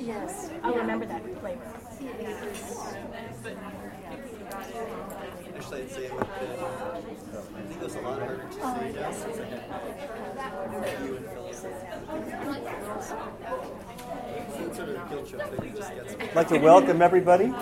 Yes, I remember that flavor. Actually, I'd say it would I think it was a lot harder to see now. So it's like you and Phyllis. So it's sort of a guilt trip that you just get. I'd like to welcome everybody.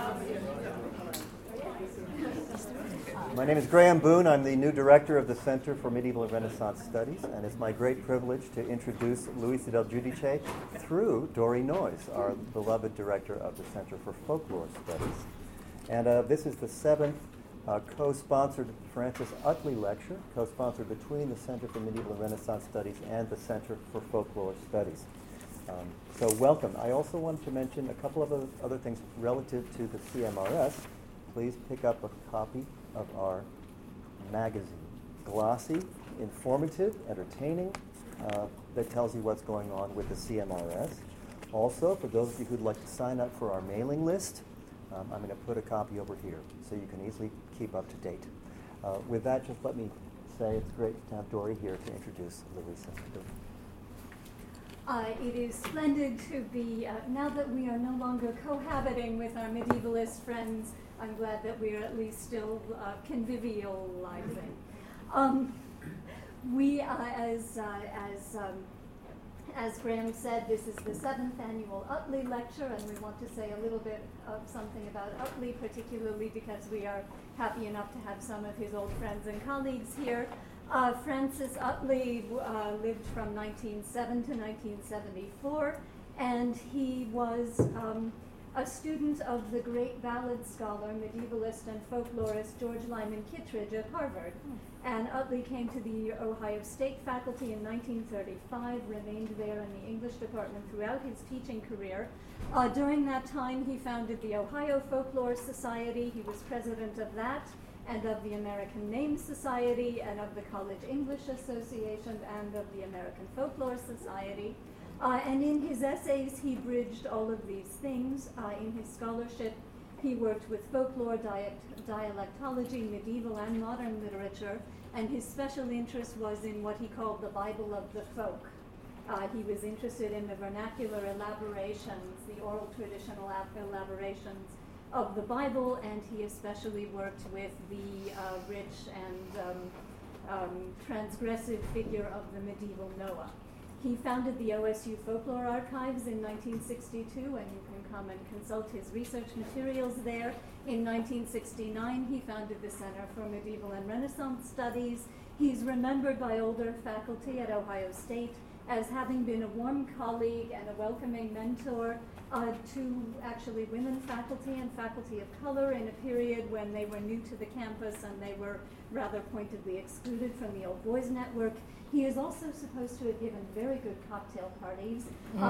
My name is Graham Boone. I'm the new director of the Center for Medieval and Renaissance Studies, and it's my great privilege to introduce Luisa del Giudice through Dori Noyes, our beloved director of the Center for Folklore Studies. And this is the seventh co-sponsored Francis Utley Lecture, co-sponsored between the Center for Medieval and Renaissance Studies and the Center for Folklore Studies. So welcome. I also wanted to mention a couple of other things relative to the CMRS. Please pick up a copy of our magazine. Glossy, informative, entertaining, that tells you what's going on with the CMRS. Also, for those of you who'd like to sign up for our mailing list, I'm going to put a copy over here so you can easily keep up to date. With that, just let me say it's great to have Dori here to introduce Luisa. It is splendid to be, now that we are no longer cohabiting with our medievalist friends, I'm glad that we are at least still convivializing. As Graham said, this is the 7th annual Utley Lecture, and we want to say a little bit of something about Utley, particularly because we are happy enough to have some of his old friends and colleagues here. Francis Utley lived from 1907 to 1974, and he was a student of the great ballad scholar, medievalist, and folklorist George Lyman Kittredge at Harvard. And Utley came to the Ohio State faculty in 1935, remained there in the English department throughout his teaching career. During that time, he founded the Ohio Folklore Society. He was president of that, and of the American Name Society, and of the College English Association, and of the American Folklore Society. And in his essays, he bridged all of these things. In his scholarship, he worked with folklore, dialectology, medieval and modern literature, and his special interest was in what he called the Bible of the folk. He was interested in the vernacular elaborations, the oral traditional elaborations of the Bible, and he especially worked with the rich and transgressive figure of the medieval Noah. He founded the OSU Folklore Archives in 1962, and you can come and consult his research materials there. In 1969, he founded the Center for Medieval and Renaissance Studies. He's remembered by older faculty at Ohio State as having been a warm colleague and a welcoming mentor to actually women faculty and faculty of color in a period when they were new to the campus and they were rather pointedly excluded from the Old Boys Network. He is also supposed to have given very good cocktail parties.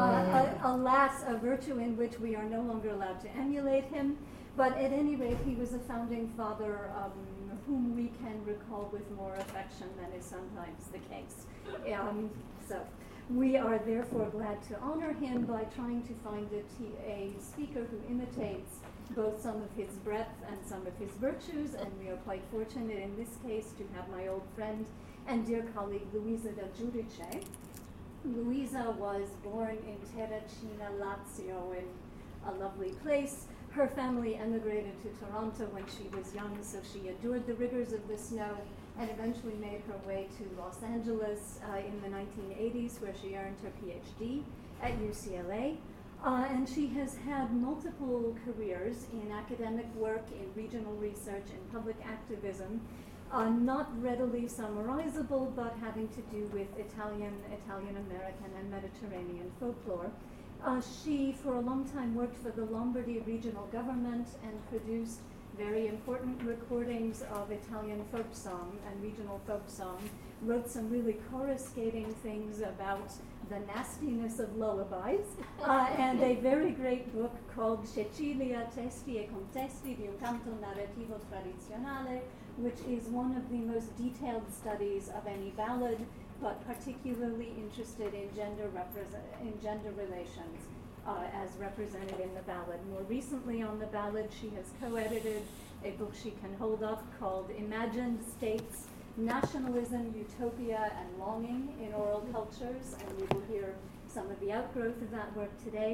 Alas, a virtue in which we are no longer allowed to emulate him. But at any rate, he was a founding father whom we can recall with more affection than is sometimes the case. So we are therefore glad to honor him by trying to find a speaker who imitates both some of his breadth and some of his virtues, and we are quite fortunate in this case to have my old friend and dear colleague Luisa del Giudice. Luisa was born in Terracina, Lazio, in a lovely place. Her family emigrated to Toronto when she was young, so she endured the rigors of the snow and eventually made her way to Los Angeles in the 1980s, where she earned her PhD at UCLA. And she has had multiple careers in academic work, in regional research, in public activism, not readily summarizable, but having to do with Italian, American, and Mediterranean folklore. She, for a long time, worked for the Lombardy regional government and produced very important recordings of Italian folk song and regional folk song, wrote some really coruscating things about the nastiness of lullabies, and a very great book called Cecilia, Testi e Contesti di un canto narrativo tradizionale, which is one of the most detailed studies of any ballad, but particularly interested in gender relations as represented in the ballad. More recently on the ballad, she has co-edited a book she can hold up called Imagined States, Nationalism, Utopia, and Longing in Oral Cultures, and we will hear some of the outgrowth of that work today.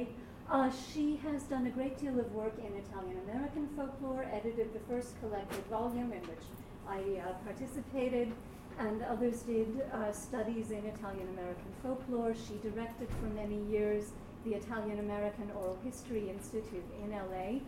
She has done a great deal of work in Italian-American folklore, edited the first collected volume in which I participated, and others did studies in Italian-American folklore. She directed for many years the Italian-American Oral History Institute in LA.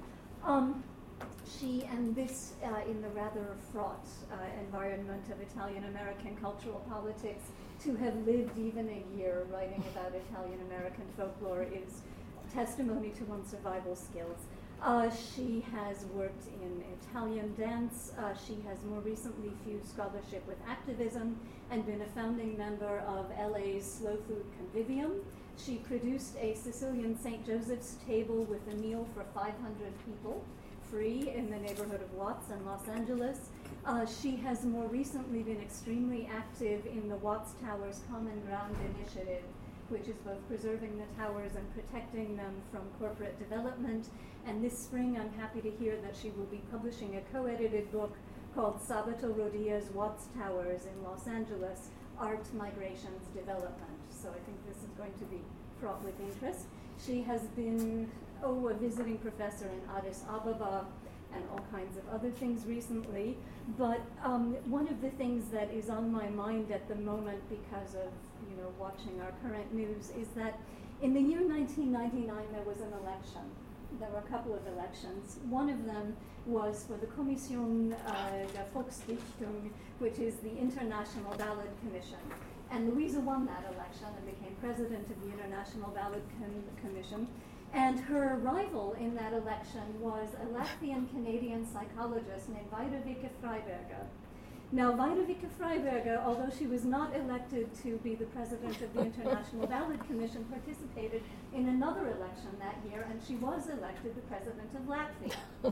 She and this, in the rather fraught environment of Italian-American cultural politics, to have lived even a year writing about Italian-American folklore is testimony to one's survival skills. She has worked in Italian dance. She has more recently fused scholarship with activism and been a founding member of LA's Slow Food Convivium. She produced a Sicilian St. Joseph's table with a meal for 500 people, free, in the neighborhood of Watts in Los Angeles. She has more recently been extremely active in the Watts Towers Common Ground Initiative, which is both preserving the towers and protecting them from corporate development. And this spring, I'm happy to hear that she will be publishing a co-edited book called Sabato Rodia's Watts Towers in Los Angeles, Art, Migrations, Development. So I think this is going to be fraught with interest. She has been, a visiting professor in Addis Ababa and all kinds of other things recently. But one of the things that is on my mind at the moment because of watching our current news is that in the year 1999 there was an election. There were a couple of elections. One of them was for the Kommission der Volksdichtung, which is the International Ballot Commission. And Louisa won that election and became president of the International Ballot Commission. And her rival in that election was a Latvian-Canadian psychologist named Vaidavika Freiberger. Now, Vaidavika Freiberger, although she was not elected to be the president of the International Ballot Commission, participated in another election that year, and she was elected the president of Latvia.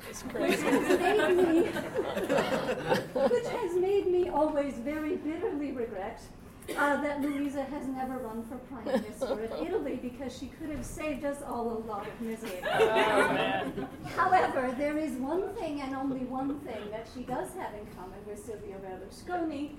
Which has made me always very bitterly regret that Louisa has never run for Prime Minister of Italy, because she could have saved us all a lot of misery. However, there is one thing and only one thing that she does have in common with Silvio Berlusconi,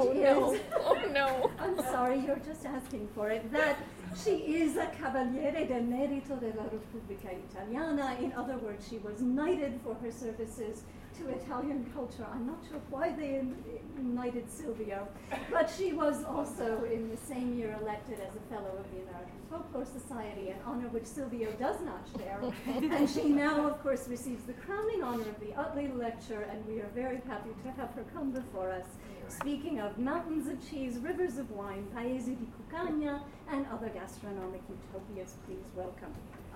I'm sorry, you're just asking for it, that she is a Cavaliere del Merito della Repubblica Italiana. In other words, she was knighted for her services to Italian culture. I'm not sure why they knighted Silvio, but she was also in the same year elected as a fellow of the American Folklore Society, an honor which Silvio does not share. And she now, of course, receives the crowning honor of the Utley Lecture, and we are very happy to have her come before us, speaking of mountains of cheese, rivers of wine, paesi di cucagna, and other gastronomic utopias. Please welcome.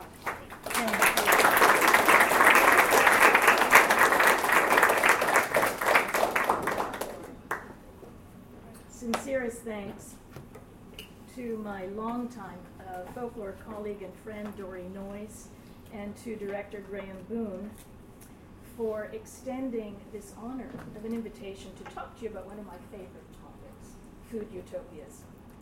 Sincerest thanks to my longtime folklore colleague and friend Dory Noyes, and to Director Graham Boone for extending this honor of an invitation to talk to you about one of my favorite topics, food utopias.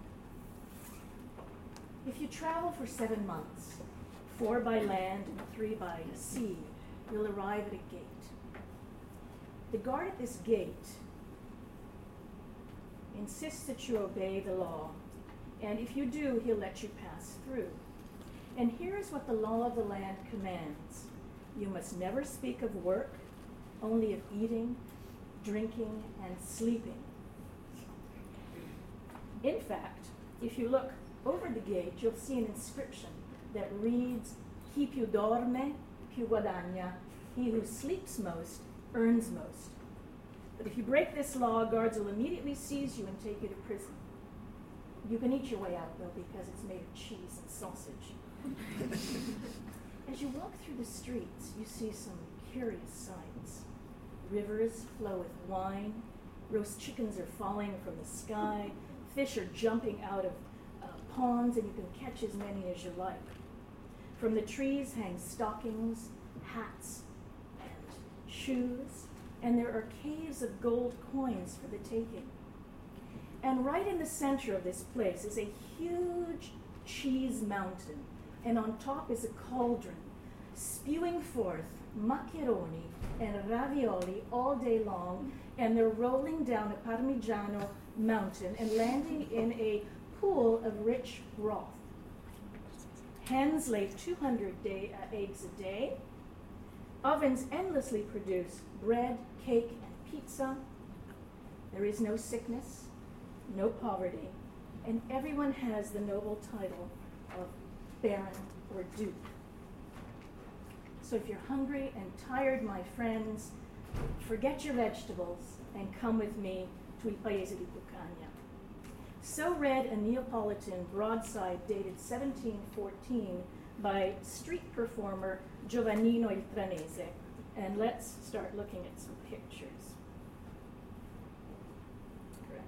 If you travel for 7 months, 4 by land and 3 by sea, you'll arrive at a gate. The guard at this gate insists that you obey the law, and if you do, he'll let you pass through. And here's what the law of the land commands. You must never speak of work, only of eating, drinking, and sleeping. In fact, if you look over the gate, you'll see an inscription that reads, Chi più dorme, più guadagna. He who sleeps most, earns most. But if you break this law, guards will immediately seize you and take you to prison. You can eat your way out, though, because it's made of cheese and sausage. As you walk through the streets, you see some curious sights. Rivers flow with wine. Roast chickens are falling from the sky. Fish are jumping out of ponds, and you can catch as many as you like. From the trees hang stockings, hats, and shoes, and there are caves of gold coins for the taking. And right in the center of this place is a huge cheese mountain, and on top is a cauldron, spewing forth maccheroni and ravioli all day long, and they're rolling down a Parmigiano mountain and landing in a pool of rich broth. Hens lay 200 eggs a day. Ovens endlessly produce bread, cake, and pizza. There is no sickness, no poverty, and everyone has the noble title of Baron or Duke. So if you're hungry and tired, my friends, forget your vegetables and come with me to Il Paese di Cuccagna. So read a Neapolitan broadside dated 1714 by street performer Giovannino il Tranese. And let's start looking at some pictures. Correct.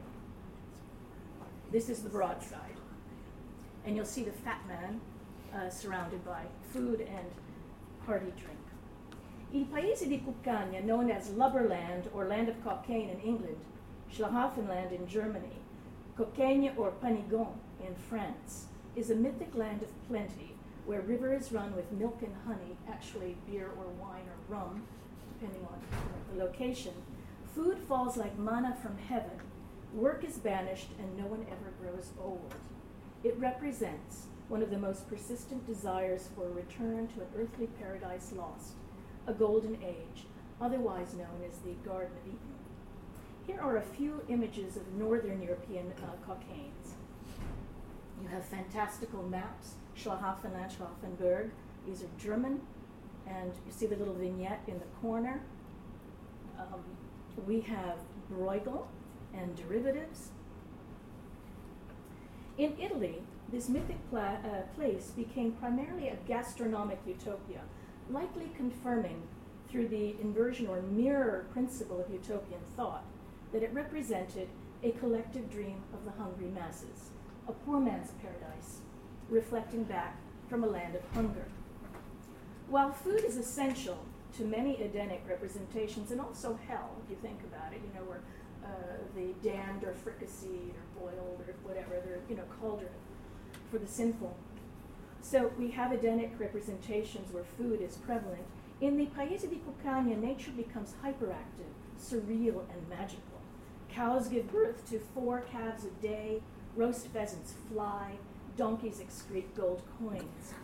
This is the broadside. And you'll see the fat man surrounded by food and hearty drink. Il Paese di Cuccagna, known as Lubberland or Land of Cockaigne in England, Schlafenland in Germany, Cockaigne or Panigon in France, is a mythic land of plenty where rivers run with milk and honey, actually beer or wine or rum, depending on the location. Food falls like manna from heaven. Work is banished and no one ever grows old. It represents one of the most persistent desires for a return to an earthly paradise lost, a golden age, otherwise known as the Garden of Eden. Here are a few images of northern European Cockaynes. You have fantastical maps, Schlafenland, Schlafenberg. These are German, and you see the little vignette in the corner. We have Bruegel and derivatives. In Italy, this mythic place became primarily a gastronomic utopia, likely confirming through the inversion or mirror principle of utopian thought that it represented a collective dream of the hungry masses, a poor man's paradise, reflecting back from a land of hunger. While food is essential to many Edenic representations, and also hell, if you think about it, where the damned are fricasseed or boiled or whatever, they're, cauldron for the sinful. So we have Edenic representations where food is prevalent. In the Paese di Cuccagna, nature becomes hyperactive, surreal, and magical. Cows give birth to 4 calves a day, roast pheasants fly, donkeys excrete gold coins.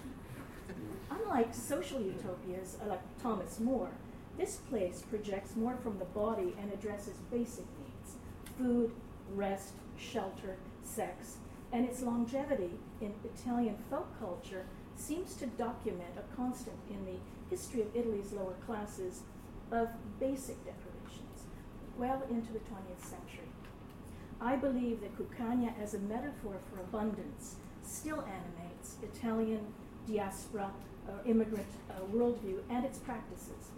Unlike social utopias like Thomas More, this place projects more from the body and addresses basic needs: food, rest, shelter, sex, and its longevity in Italian folk culture seems to document a constant in the history of Italy's lower classes of basic deprivations well into the 20th century. I believe that Cuccagna as a metaphor for abundance still animates Italian diaspora immigrant worldview and its practices.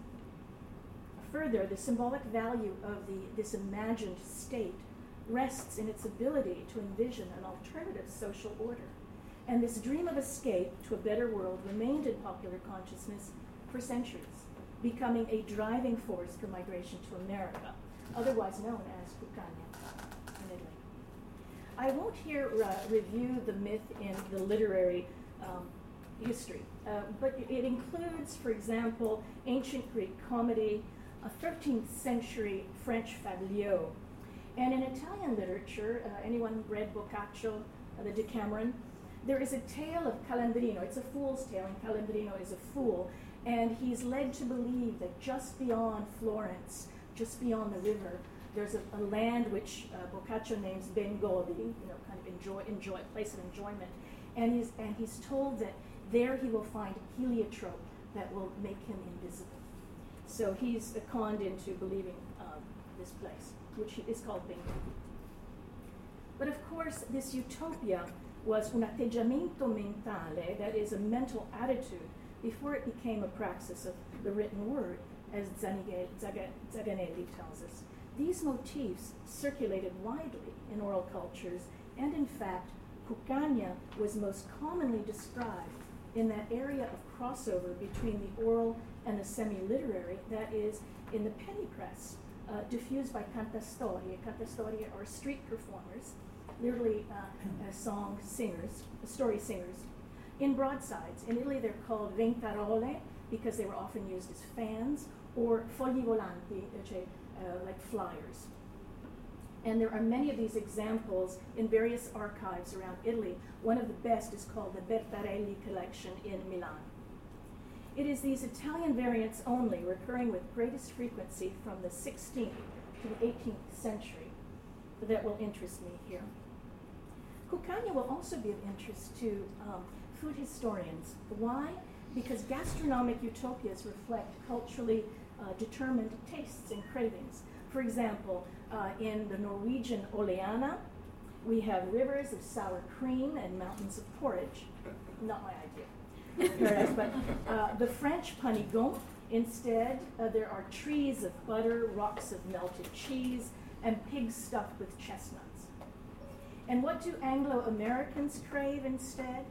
Further, the symbolic value of this imagined state rests in its ability to envision an alternative social order. And this dream of escape to a better world remained in popular consciousness for centuries, becoming a driving force for migration to America, otherwise known as Cuccagna in Italy. I won't here review the myth in the literary history, but it includes, for example, ancient Greek comedy, a 13th century French fabliau, and in Italian literature, anyone read Boccaccio, the Decameron? There is a tale of Calandrino. It's a fool's tale, and Calandrino is a fool, and he's led to believe that just beyond Florence, just beyond the river, there's a land which Boccaccio names Bengodi, kind of enjoy place of enjoyment, and he's told that there he will find heliotrope that will make him invisible. So he's conned into believing this place, which is called Bengodi. But of course, this utopia was un atteggiamento mentale, that is a mental attitude, before it became a praxis of the written word, as Zaganelli tells us. These motifs circulated widely in oral cultures, and in fact, Cuccagna was most commonly described in that area of crossover between the oral and the semi-literary, that is, in the penny press, diffused by cantastorie. Cantastorie are street performers, literally song singers, story singers, in broadsides. In Italy, they're called ventarole because they were often used as fans, or fogli volanti, like flyers. And there are many of these examples in various archives around Italy. One of the best is called the Bertarelli collection in Milan. It is these Italian variants only, recurring with greatest frequency from the 16th to the 18th century, that will interest me here. Cuccagna will also be of interest to food historians. Why? Because gastronomic utopias reflect culturally determined tastes and cravings. For example, in the Norwegian Oleana, we have rivers of sour cream and mountains of porridge. Not my idea. Whereas, but the French panigon, instead, there are trees of butter, rocks of melted cheese, and pigs stuffed with chestnuts. And what do Anglo-Americans crave instead?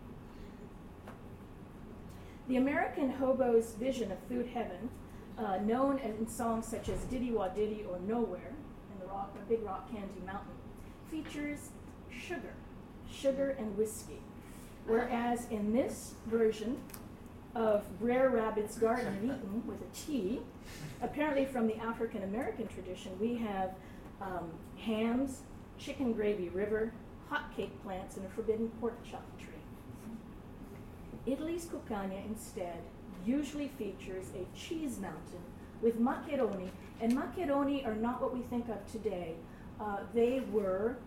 The American hobo's vision of food heaven, known in songs such as Diddy Wah Diddy or Nowhere, in the Big Rock Candy Mountain, features sugar and whiskey. Whereas in this version of Brer Rabbit's Garden of Eden with a T, apparently from the African American tradition, we have hams, chicken gravy river, hot cake plants, and a forbidden pork chop tree. Italy's Cuccagna instead usually features a cheese mountain with maccheroni, and maccheroni are not what we think of today. They were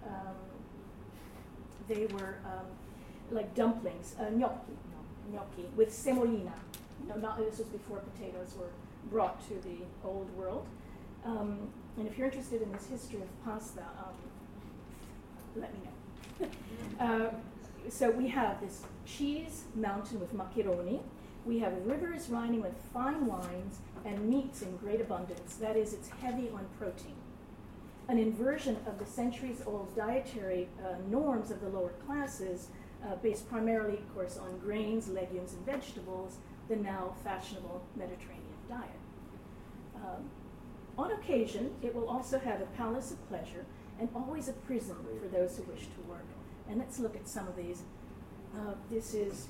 like dumplings, gnocchi with semolina. This was before potatoes were brought to the old world. And if you're interested in this history of pasta, let me know. So we have this cheese mountain with maccheroni. We have rivers running with fine wines and meats in great abundance. That is, it's heavy on protein. An inversion of the centuries-old dietary norms of the lower classes, based primarily, of course, on grains, legumes, and vegetables, the now fashionable Mediterranean diet. On occasion, it will also have a palace of pleasure and always a prison for those who wish to work. And let's look at some of these. This is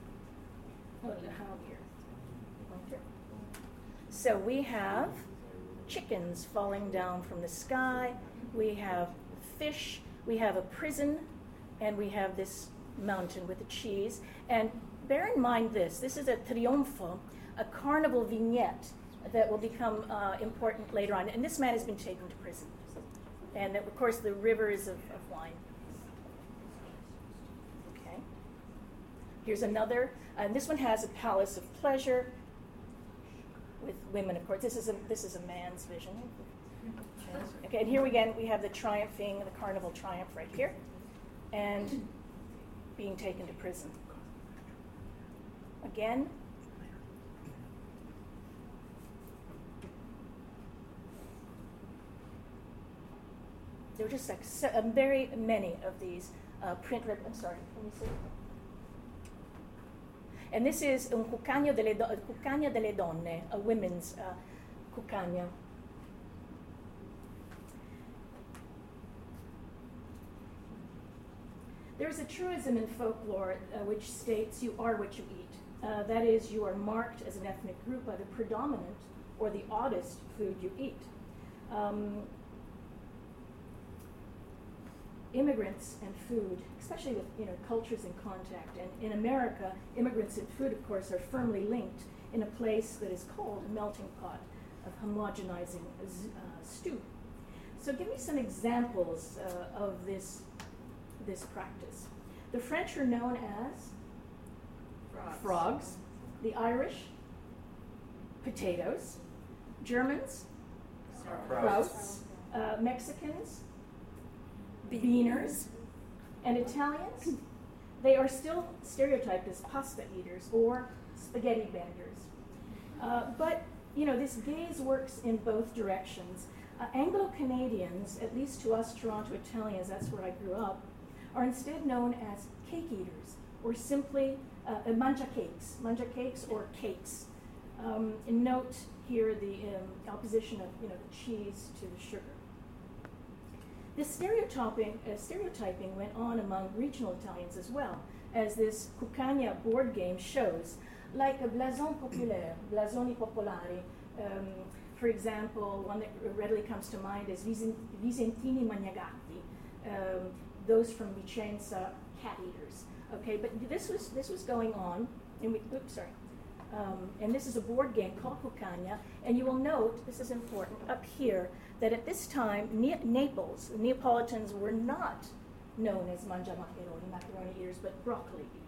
here. So we have chickens falling down from the sky, we have fish, we have a prison, and we have this mountain with the cheese. And bear in mind this is a trionfo, a carnival vignette that will become important later on. And this man has been taken to prison. And of course the rivers of wine. Okay. Here's another, and this one has a palace of pleasure with women, of course. This is a man's vision. Okay, and here again we have the carnival triumph right here, and being taken to prison. Again. There were just like very many of these print. I'm sorry, can you see? And this is un cuccagna delle donne, a women's cuccagna. There is a truism in folklore which states you are what you eat. That is, you are marked as an ethnic group by the predominant or the oddest food you eat. Immigrants and food, especially with cultures in contact, and in America, immigrants and food, of course, are firmly linked in a place that is called a melting pot of homogenizing stew. So give me some examples of this practice. The French are known as frogs. The Irish, potatoes. Germans, sprouts. Mexicans, beaners. And Italians, they are still stereotyped as pasta eaters or spaghetti benders. But this gaze works in both directions. Anglo-Canadians, at least to us Toronto Italians, that's where I grew up, are instead known as cake eaters, or simply mangia cakes or cakes. And note here the opposition of the cheese to the sugar. This stereotyping went on among regional Italians as well, as this Cuccagna board game shows, like a blason populaire, blasoni popolari, For example, one that readily comes to mind is Visentini Magnagatti, those from Vicenza, cat eaters. Okay, but this was going on, and and this is a board game called Cuccagna, and you will note, this is important, up here, that at this time, Naples, the Neapolitans were not known as mangiamaccheroni, macaroni eaters, but broccoli eaters.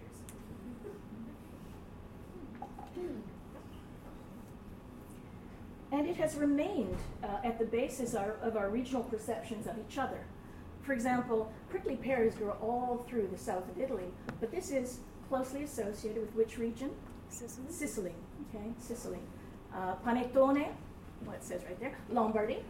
And it has remained at the basis of our regional perceptions of each other. For example, prickly pears grow all through the south of Italy, but this is closely associated with which region? Sicily. Okay, Sicily. Panettone, well, it says right there, Lombardy.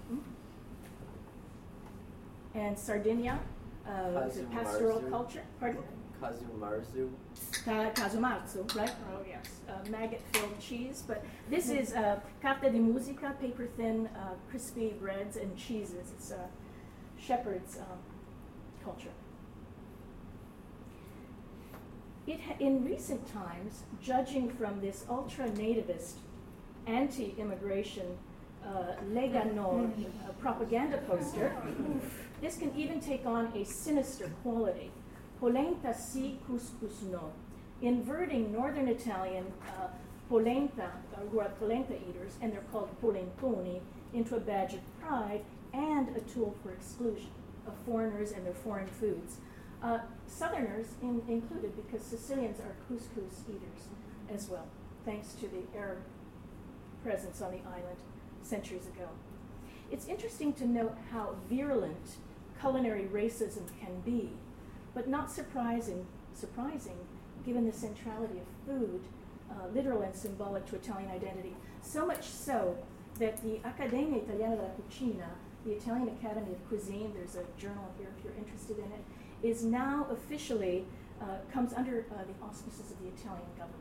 And Sardinia, is it pastoral culture? Pardon? Casumarzu. Casumarzu, right? Oh, yes. Maggot-filled cheese. But this is carta di musica, paper-thin, crispy breads and cheeses. It's shepherd's culture. In recent times, judging from this ultra-nativist, anti-immigration Lega Nord propaganda poster, this can even take on a sinister quality. Polenta si couscous no, inverting Northern Italian polenta, who are polenta eaters, and they're called polentoni, into a badge of pride and a tool for exclusion of foreigners and their foreign foods. Southerners included, because Sicilians are couscous eaters as well, thanks to the Arab presence on the island centuries ago. It's interesting to note how virulent culinary racism can be, but not surprising given the centrality of food, literal and symbolic to Italian identity. So much so that the Accademia Italiana della Cucina, the Italian Academy of Cuisine, there's a journal here if you're interested in it, is now officially, comes under the auspices of the Italian government.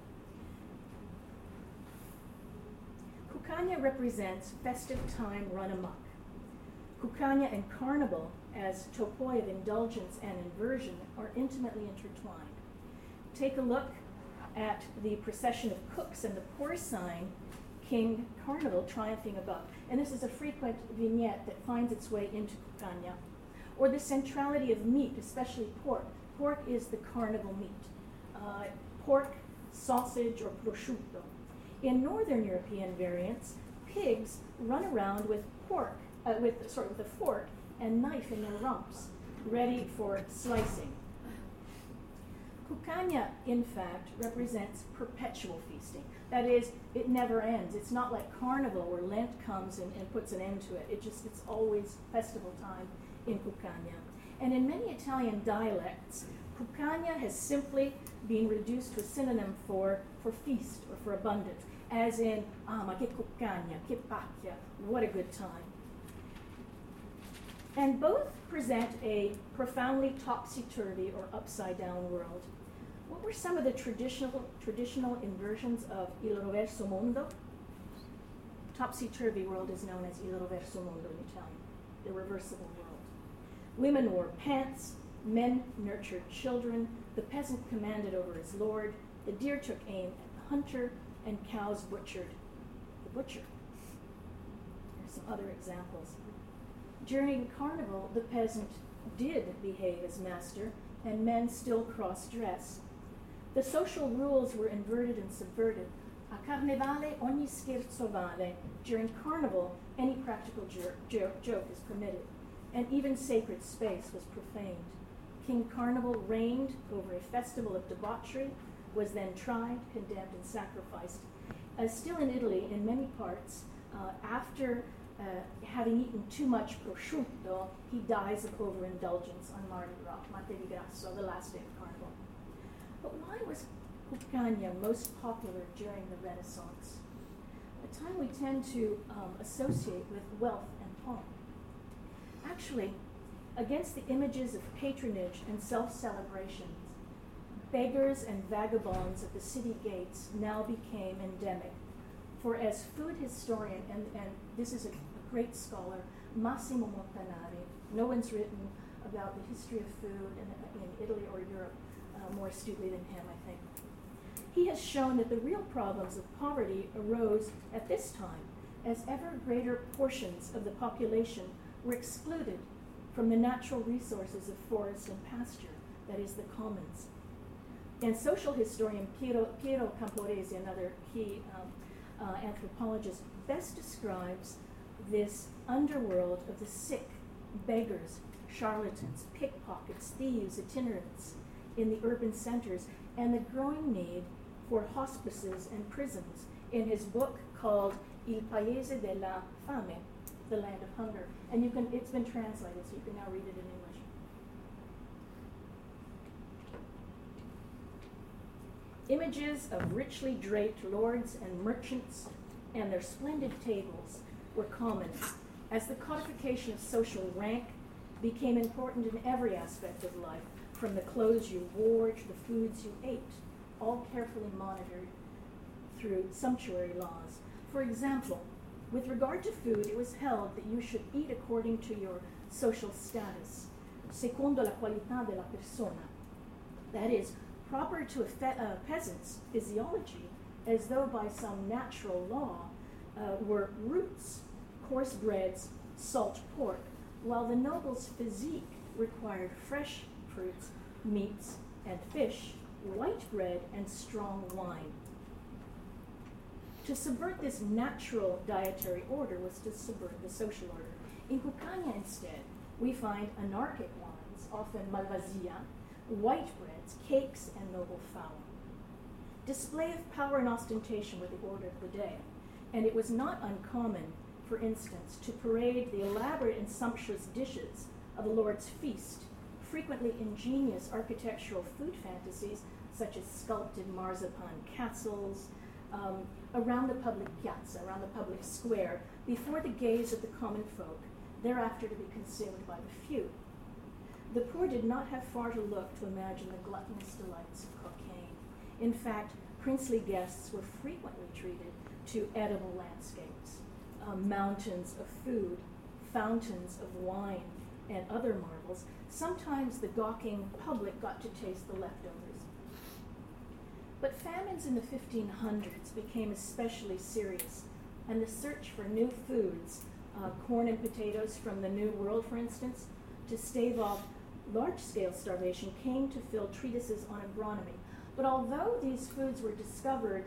Cuccagna represents festive time run amok. Cuccagna and carnival, as topoi of indulgence and inversion, are intimately intertwined. Take a look at the procession of cooks and the porcine King Carnival triumphing above. And this is a frequent vignette that finds its way into Cuccagna. Or the centrality of meat, especially pork. Pork is the carnival meat. Pork, sausage, or prosciutto. In Northern European variants, pigs run around with with a fork and knife in their rumps, ready for slicing. Cuccagna, in fact, represents perpetual feasting. That is, it never ends. It's not like Carnival where Lent comes and puts an end to it. It's always festival time in Cuccagna. And in many Italian dialects, Cuccagna has simply been reduced to a synonym for feast or for abundance, as in, ma che Cuccagna, che pacchia, what a good time. And both present a profoundly topsy-turvy or upside-down world. What were some of the traditional inversions of Il Roverso Mondo? Topsy-turvy world is known as Il Roverso Mondo in Italian, the reversible world. Women wore pants, men nurtured children, the peasant commanded over his lord, the deer took aim at the hunter, and cows butchered the butcher. There's some other examples. During Carnival, the peasant did behave as master, and men still cross-dress. The social rules were inverted and subverted. A carnevale ogni scherzo vale. During Carnival, any practical joke is permitted, and even sacred space was profaned. King Carnival reigned over a festival of debauchery, was then tried, condemned, and sacrificed. Still in Italy, in many parts, after having eaten too much prosciutto, he dies of overindulgence on Mardi Gras, Marte di Grasso, the last day of Carnival. But why was Cuccagna most popular during the Renaissance? A time we tend to associate with wealth and pomp. Actually, against the images of patronage and self-celebrations, beggars and vagabonds at the city gates now became endemic. For as food historian, and this is a great scholar, Massimo Montanari, no one's written about the history of food in Italy or Europe more astutely than him, I think. He has shown that the real problems of poverty arose at this time, as ever greater portions of the population were excluded from the natural resources of forest and pasture, that is, the commons. And social historian Piero Camporesi, another key anthropologist, best describes this underworld of the sick, beggars, charlatans, pickpockets, thieves, itinerants in the urban centers, and the growing need for hospices and prisons in his book called Il Paese della Fame, The Land of Hunger. And it's been translated, so you can now read it in English. Images of richly draped lords and merchants and their splendid tables were common, as the codification of social rank became important in every aspect of life, from the clothes you wore to the foods you ate, all carefully monitored through sumptuary laws. For example, with regard to food, it was held that you should eat according to your social status, secondo la qualità della persona. That is, proper to a peasant's physiology, as though by some natural law, were roots, coarse breads, salt pork, while the noble's physique required fresh fruits, meats, and fish, white bread, and strong wine. To subvert this natural dietary order was to subvert the social order. In Cucagna, instead, we find anarchic wines, often malvasia, white breads, cakes, and noble fowl. Display of power and ostentation were the order of the day, and it was not uncommon, for instance, to parade the elaborate and sumptuous dishes of a lord's feast, frequently ingenious architectural food fantasies, such as sculpted marzipan castles, around the public piazza, around the public square, before the gaze of the common folk, thereafter to be consumed by the few. The poor did not have far to look to imagine the gluttonous delights of cocaine. In fact, princely guests were frequently treated to edible landscapes, mountains of food, fountains of wine, and other marvels. Sometimes the gawking public got to taste the leftovers. But famines in the 1500s became especially serious, and the search for new foods, corn and potatoes from the New World, for instance, to stave off large-scale starvation, came to fill treatises on agronomy. But although these foods were discovered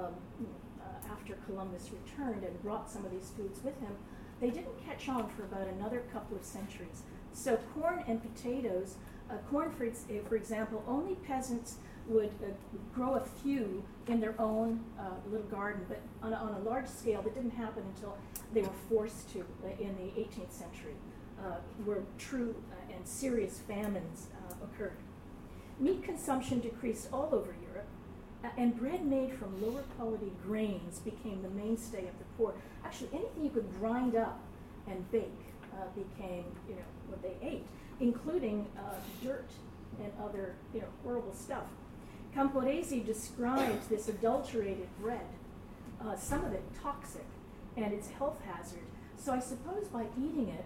after Columbus returned and brought some of these foods with him, they didn't catch on for about another couple of centuries. So corn and potatoes, corn, for example, only peasants would grow a few in their own little garden, but on a large scale, that didn't happen until they were forced to in the 18th century, where true and serious famines occurred. Meat consumption decreased all over Europe, and bread made from lower quality grains became the mainstay of the poor. Actually, anything you could grind up and bake became, what they ate, including dirt and other, horrible stuff. Camporesi describes this adulterated bread, some of it toxic, and its health hazard. So I suppose by eating it,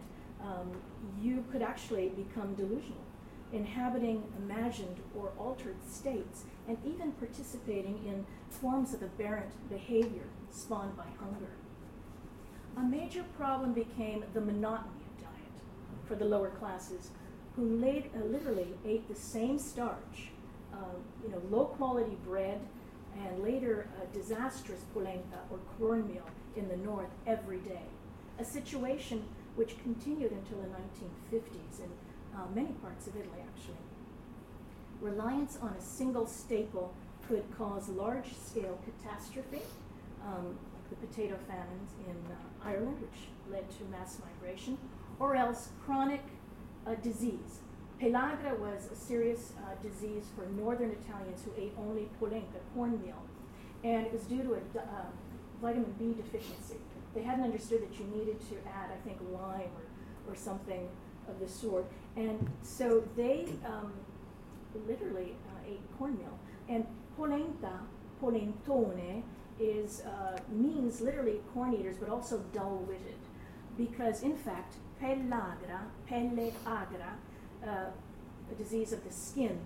you could actually become delusional, inhabiting imagined or altered states, and even participating in forms of aberrant behavior spawned by hunger. A major problem became the monotony of diet for the lower classes, who literally ate the same starch, low-quality bread, and later disastrous polenta or cornmeal in the north every day, a situation which continued until the 1950s in many parts of Italy, actually. Reliance on a single staple could cause large-scale catastrophe, like the potato famines in Ireland, which led to mass migration, or else chronic disease. Pellagra was a serious disease for northern Italians who ate only polenta, cornmeal, and it was due to a vitamin B deficiency. They hadn't understood that you needed to add, I think, lime or something of the sort, and so they literally ate cornmeal. And polenta, polentone, means literally corn eaters, but also dull-witted, because in fact, pellagra, pelle agra, a disease of the skin,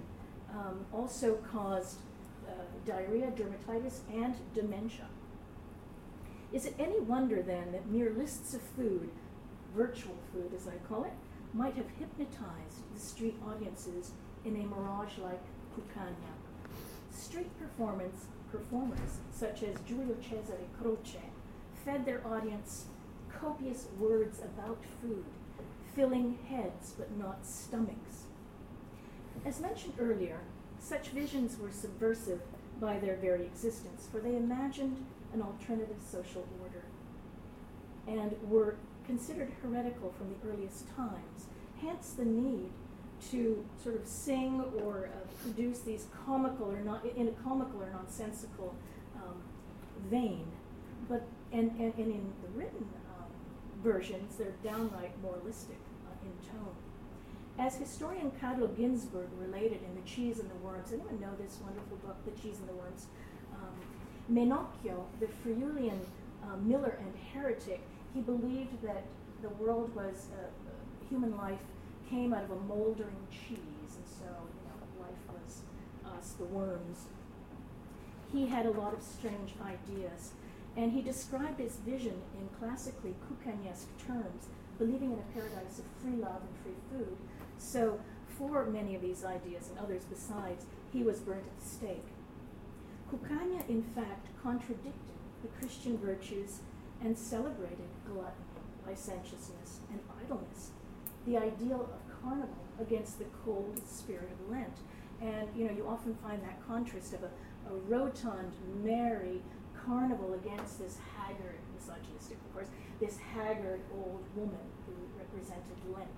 also caused diarrhea, dermatitis, and dementia. Is it any wonder then that mere lists of food, virtual food as I call it, might have hypnotized the street audiences in a mirage like Cuccagna? Street performers such as Giulio Cesare Croce fed their audience copious words about food, filling heads but not stomachs. As mentioned earlier, such visions were subversive by their very existence, for they imagined an alternative social order and were considered heretical from the earliest times. Hence the need to sort of sing or produce these comical or not in a comical or nonsensical vein, but and in the written versions, they're downright moralistic in tone. As historian Carlo Ginzburg related in The Cheese and the Worms, anyone know this wonderful book, The Cheese and the Worms? Menocchio, the Friulian miller and heretic, he believed that the world was, human life came out of a moldering cheese, and so, life was us, the worms. He had a lot of strange ideas, and he described his vision in classically Cuccagnesque terms, believing in a paradise of free love and free food. So, for many of these ideas and others besides, he was burnt at the stake. Cuccagna, in fact, contradicted the Christian virtues and celebrated gluttony, licentiousness, and idleness, the ideal of carnival against the cold spirit of Lent. And, you often find that contrast of a rotund, merry carnival against this haggard, misogynistic, of course, this haggard old woman who represented Lent.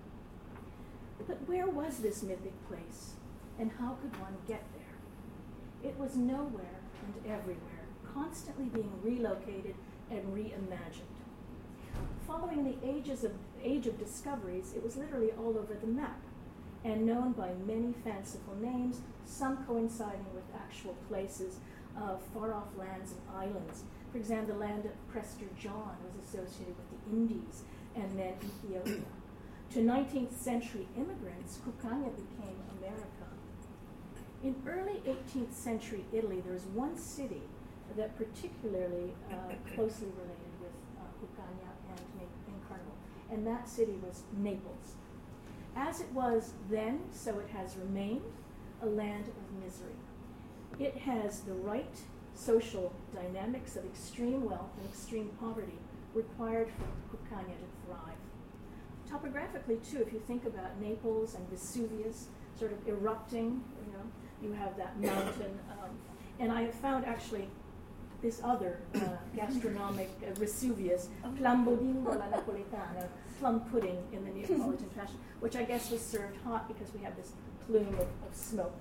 But where was this mythic place, and how could one get there? It was nowhere and everywhere, constantly being relocated and reimagined. Following the age of discoveries, it was literally all over the map, and known by many fanciful names, some coinciding with actual places of far-off lands and islands. For example, the land of Prester John was associated with the Indies and then Ethiopia. To 19th century immigrants, Cuccagna became America. In early 18th century Italy, there was one city that particularly closely related with Cuccagna and Carnival, and that city was Naples. As it was then, so it has remained a land of misery. It has the right social dynamics of extreme wealth and extreme poverty required for Cuccagna to thrive. Topographically, too, if you think about Naples and Vesuvius sort of erupting, you have that mountain. And I have found actually this other gastronomic Vesuvius, plambodino alla napoletana, plum pudding in the Neapolitan fashion, which I guess was served hot because we have this plume of smoke.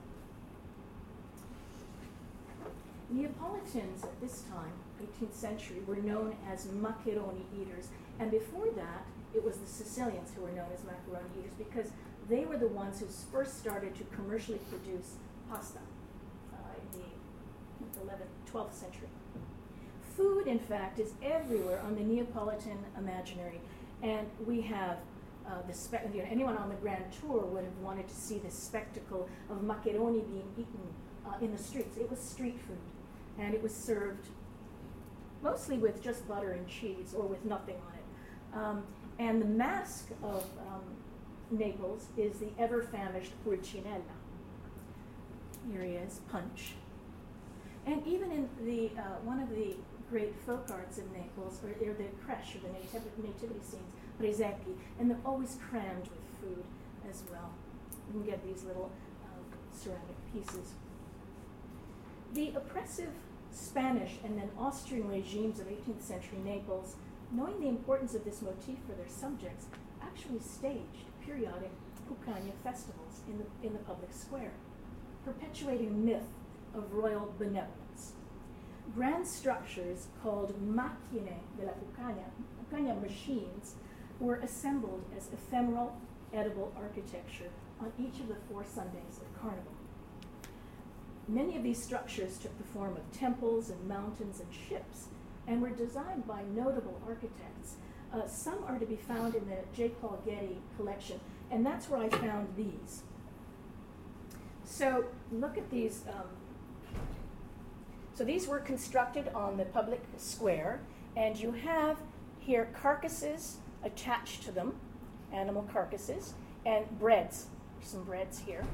Neapolitans at this time, 18th century, were known as macaroni eaters, and before that, it was the Sicilians who were known as macaroni eaters because they were the ones who first started to commercially produce pasta in the 11th, 12th century. Food, in fact, is everywhere on the Neapolitan imaginary, and we have anyone on the Grand Tour would have wanted to see the spectacle of macaroni being eaten in the streets. It was street food, and it was served mostly with just butter and cheese or with nothing on it. And the mask of Naples is the ever-famished Pulcinella. Here he is, Punch. And even in the one of the great folk arts of Naples, or the creche, or the nativity scenes, Presepi, and they're always crammed with food as well. You can get these little ceramic pieces. The oppressive Spanish and then Austrian regimes of 18th century Naples, knowing the importance of this motif for their subjects, actually staged periodic Cuccagna festivals in the public square, perpetuating a myth of royal benevolence. Grand structures called macchine della Cuccagna machines, were assembled as ephemeral, edible architecture on each of the 4 Sundays of Carnival. Many of these structures took the form of temples and mountains and ships, and were designed by notable architects. Some are to be found in the J. Paul Getty collection, and that's where I found these. So look at these. So these were constructed on the public square, And you have here carcasses attached to them, animal carcasses, and breads. Some breads here.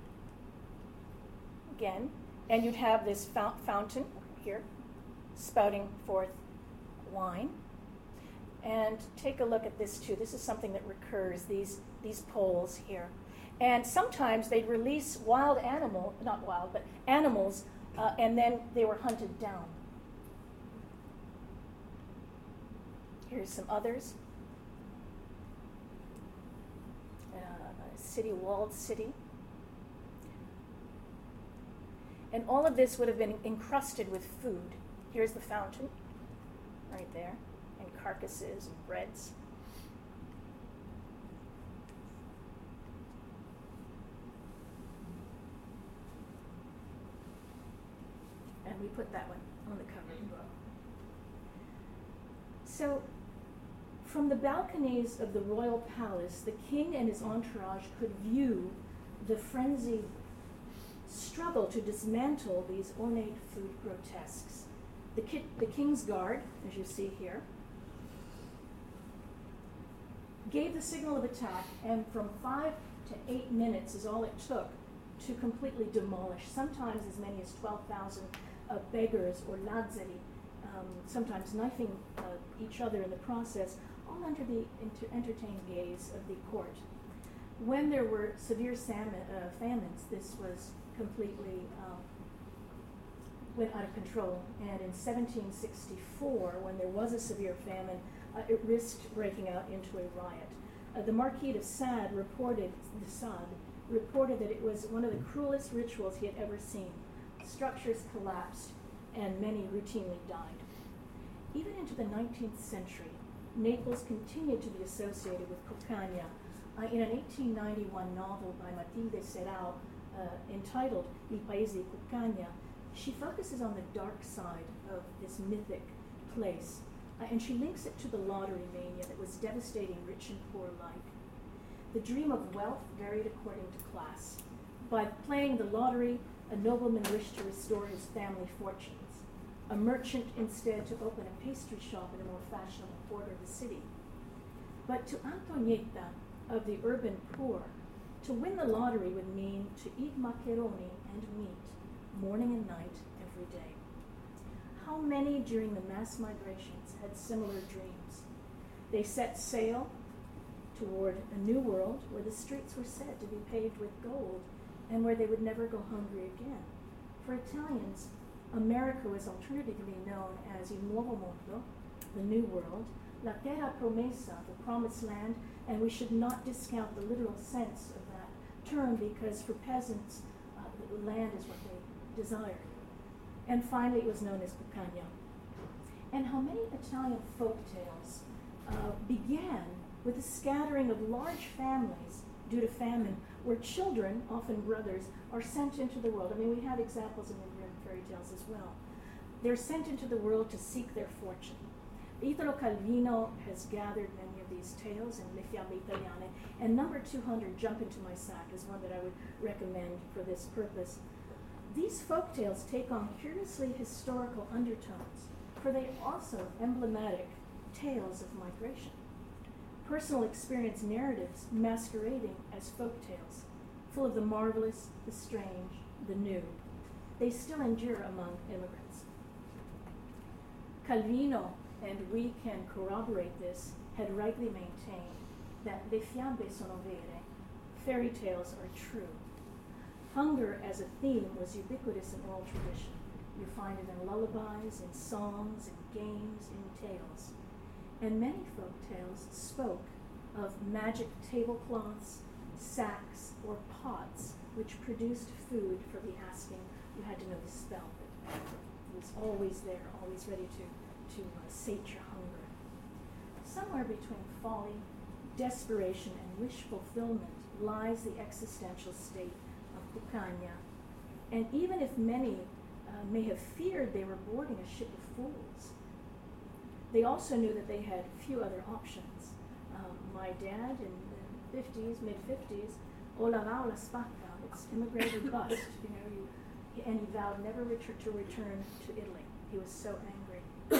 Again, and you'd have this fountain here, spouting forth wine. And take a look at this too. This is something that recurs, these poles here. And sometimes they'd release animals, and then they were hunted down. Here's some others. A walled city. And all of this would have been encrusted with food. Here's the fountain, right there, and carcasses and breads. And we put that one on the cover of the book. So, from the balconies of the royal palace, the king and his entourage could view the frenzied struggle to dismantle these ornate food grotesques. The king's guard, as you see here, gave the signal of attack, and from 5 to 8 minutes is all it took to completely demolish, sometimes as many as 12,000 beggars or lazzari, sometimes knifing each other in the process, all under the entertained gaze of the court. When there were severe famines, this was completely went out of control. And in 1764, when there was a severe famine, it risked breaking out into a riot. The Marquis de Sade reported that it was one of the cruelest rituals he had ever seen. Structures collapsed, and many routinely died. Even into the 19th century, Naples continued to be associated with Cuccagna. In an 1891 novel by Matilde Serao entitled Il Paese di Cuccagna, she focuses on the dark side of this mythic place, and she links it to the lottery mania that was devastating rich and poor alike. The dream of wealth varied according to class. By playing the lottery, a nobleman wished to restore his family fortunes. A merchant instead to open a pastry shop in a more fashionable quarter of the city. But to Antonietta, of the urban poor, to win the lottery would mean to eat macaroni and meat, morning and night, every day. How many during the mass migrations had similar dreams? They set sail toward a new world where the streets were said to be paved with gold and where they would never go hungry again. For Italians, America was alternatively known as Il Nuovo Mondo, the New World, La Terra Promessa, the Promised Land, and we should not discount the literal sense of that term because for peasants, the land is what they desired. And finally, it was known as Cuccagna. And how many Italian folk tales began with a scattering of large families due to famine, where children, often brothers, are sent into the world. I mean, we have examples in the Grimm fairy tales as well. They're sent into the world to seek their fortune. Italo Calvino has gathered many of these tales in Le Fiabe Italiane, and number 200, Jump Into My Sack, is one that I would recommend for this purpose. These folk tales take on curiously historical undertones, for they are also emblematic tales of migration. Personal experience narratives masquerading as folk tales, full of the marvelous, the strange, the new. They still endure among immigrants. Calvino, and we can corroborate this, had rightly maintained that le fiabe sono vere, fairy tales are true. Hunger as a theme was ubiquitous in oral tradition. You find it in lullabies, in songs, in games, in tales. And many folk tales spoke of magic tablecloths, sacks, or pots which produced food for the asking. You had to know the spell, but it was always there, always ready to sate your hunger. Somewhere between folly, desperation, and wish fulfillment lies the existential state of Cuccagna. And even if many may have feared they were boarding a ship of fools, they also knew that they had few other options. My dad in the 50s, mid-50s, o la va o la spacca, it's immigrate or bust, and he vowed never to return to Italy. He was so angry.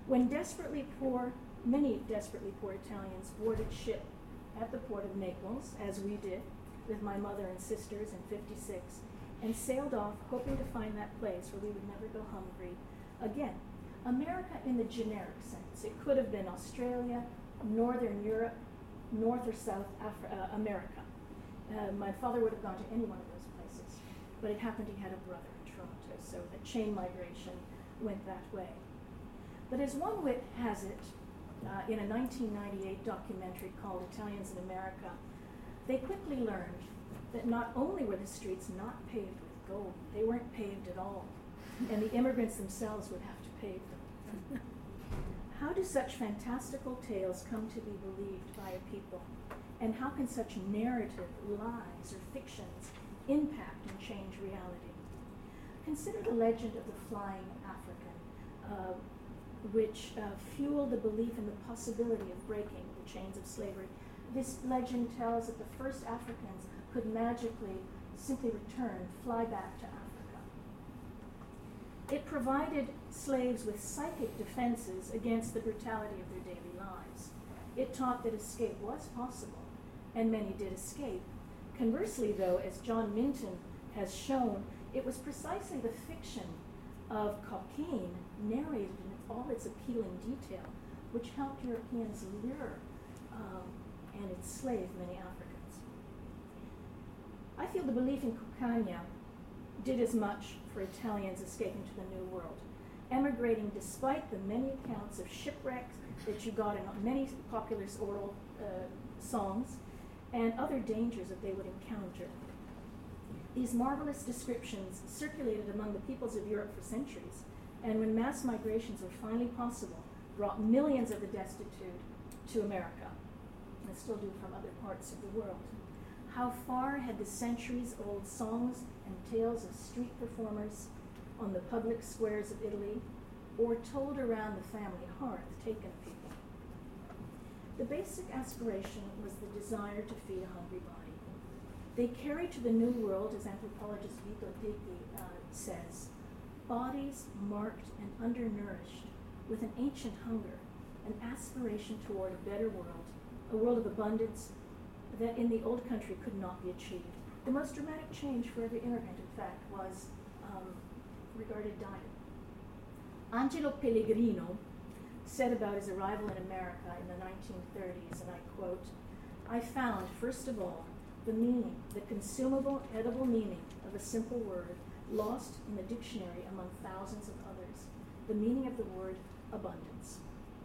When many desperately poor Italians boarded ship at the port of Naples, as we did, with my mother and sisters in '56, and sailed off hoping to find that place where we would never go hungry again. America in the generic sense. It could have been Australia, Northern Europe, North or South America. My father would have gone to any one of those places, but it happened he had a brother in Toronto, so the chain migration went that way. But as one wit has it, in a 1998 documentary called Italians in America, they quickly learned that not only were the streets not paved with gold, they weren't paved at all, and the immigrants themselves would have to pave them. How do such fantastical tales come to be believed by a people? And how can such narrative lies or fictions impact and change reality? Consider the legend of the Flying African, which fueled the belief in the possibility of breaking the chains of slavery. This legend tells that the first Africans could magically simply fly back to Africa. It provided slaves with psychic defenses against the brutality of their daily lives. It taught that escape was possible, and many did escape. Conversely, though, as John Minton has shown, it was precisely the fiction of Cockayne, narrated in all its appealing detail, which helped Europeans lure and enslave many Africans. I feel the belief in Cuccagna did as much for Italians escaping to the New World, emigrating despite the many accounts of shipwrecks that you got in many popular oral songs and other dangers that they would encounter. These marvelous descriptions circulated among the peoples of Europe for centuries, and when mass migrations were finally possible, brought millions of the destitute to America, and still do from other parts of the world. How far had the centuries-old songs and tales of street performers on the public squares of Italy, or told around the family hearth, taken people? The basic aspiration was the desire to feed a hungry body. They carried to the New World, as anthropologist Vito Digli says, bodies marked and undernourished with an ancient hunger, an aspiration toward a better world, a world of abundance that in the old country could not be achieved. The most dramatic change for every immigrant, in fact, was regarded diet. Angelo Pellegrino said about his arrival in America in the 1930s, and I quote, "I found, first of all, the meaning, the consumable, edible meaning of a simple word lost in the dictionary among thousands of others, the meaning of the word abundance."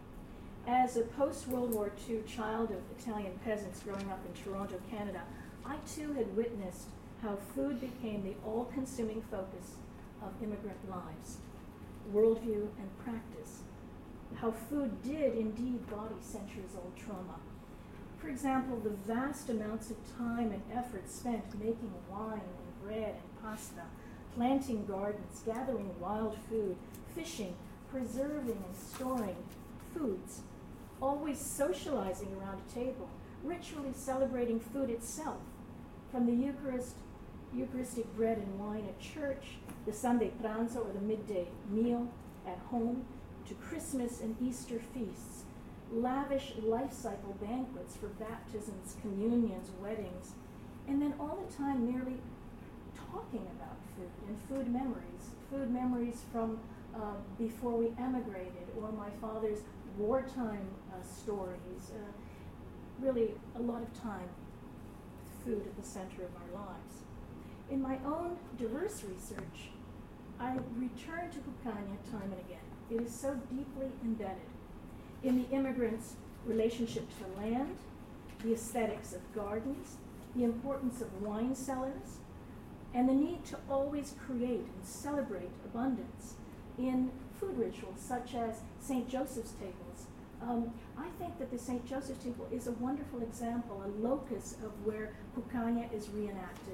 As a post-World War II child of Italian peasants growing up in Toronto, Canada, I too had witnessed how food became the all-consuming focus of immigrant lives, worldview and practice. How food did indeed body centuries-old trauma. For example, the vast amounts of time and effort spent making wine and bread and pasta, planting gardens, gathering wild food, fishing, preserving and storing foods, always socializing around a table, ritually celebrating food itself, from the Eucharistic bread and wine at church, the Sunday pranzo or the midday meal at home, to Christmas and Easter feasts, lavish life cycle banquets for baptisms, communions, weddings, and then all the time merely talking about food and food memories from before we emigrated, or my father's wartime stories. Really a lot of time with food at the center of our lives. In my own diverse research, I return to Cuccagna time and again. It is so deeply embedded in the immigrants' relationship to land, the aesthetics of gardens, the importance of wine cellars, and the need to always create and celebrate abundance in food rituals such as St. Joseph's tables. I think that the St. Joseph's table is a wonderful example, a locus of where Cuccagna is reenacted.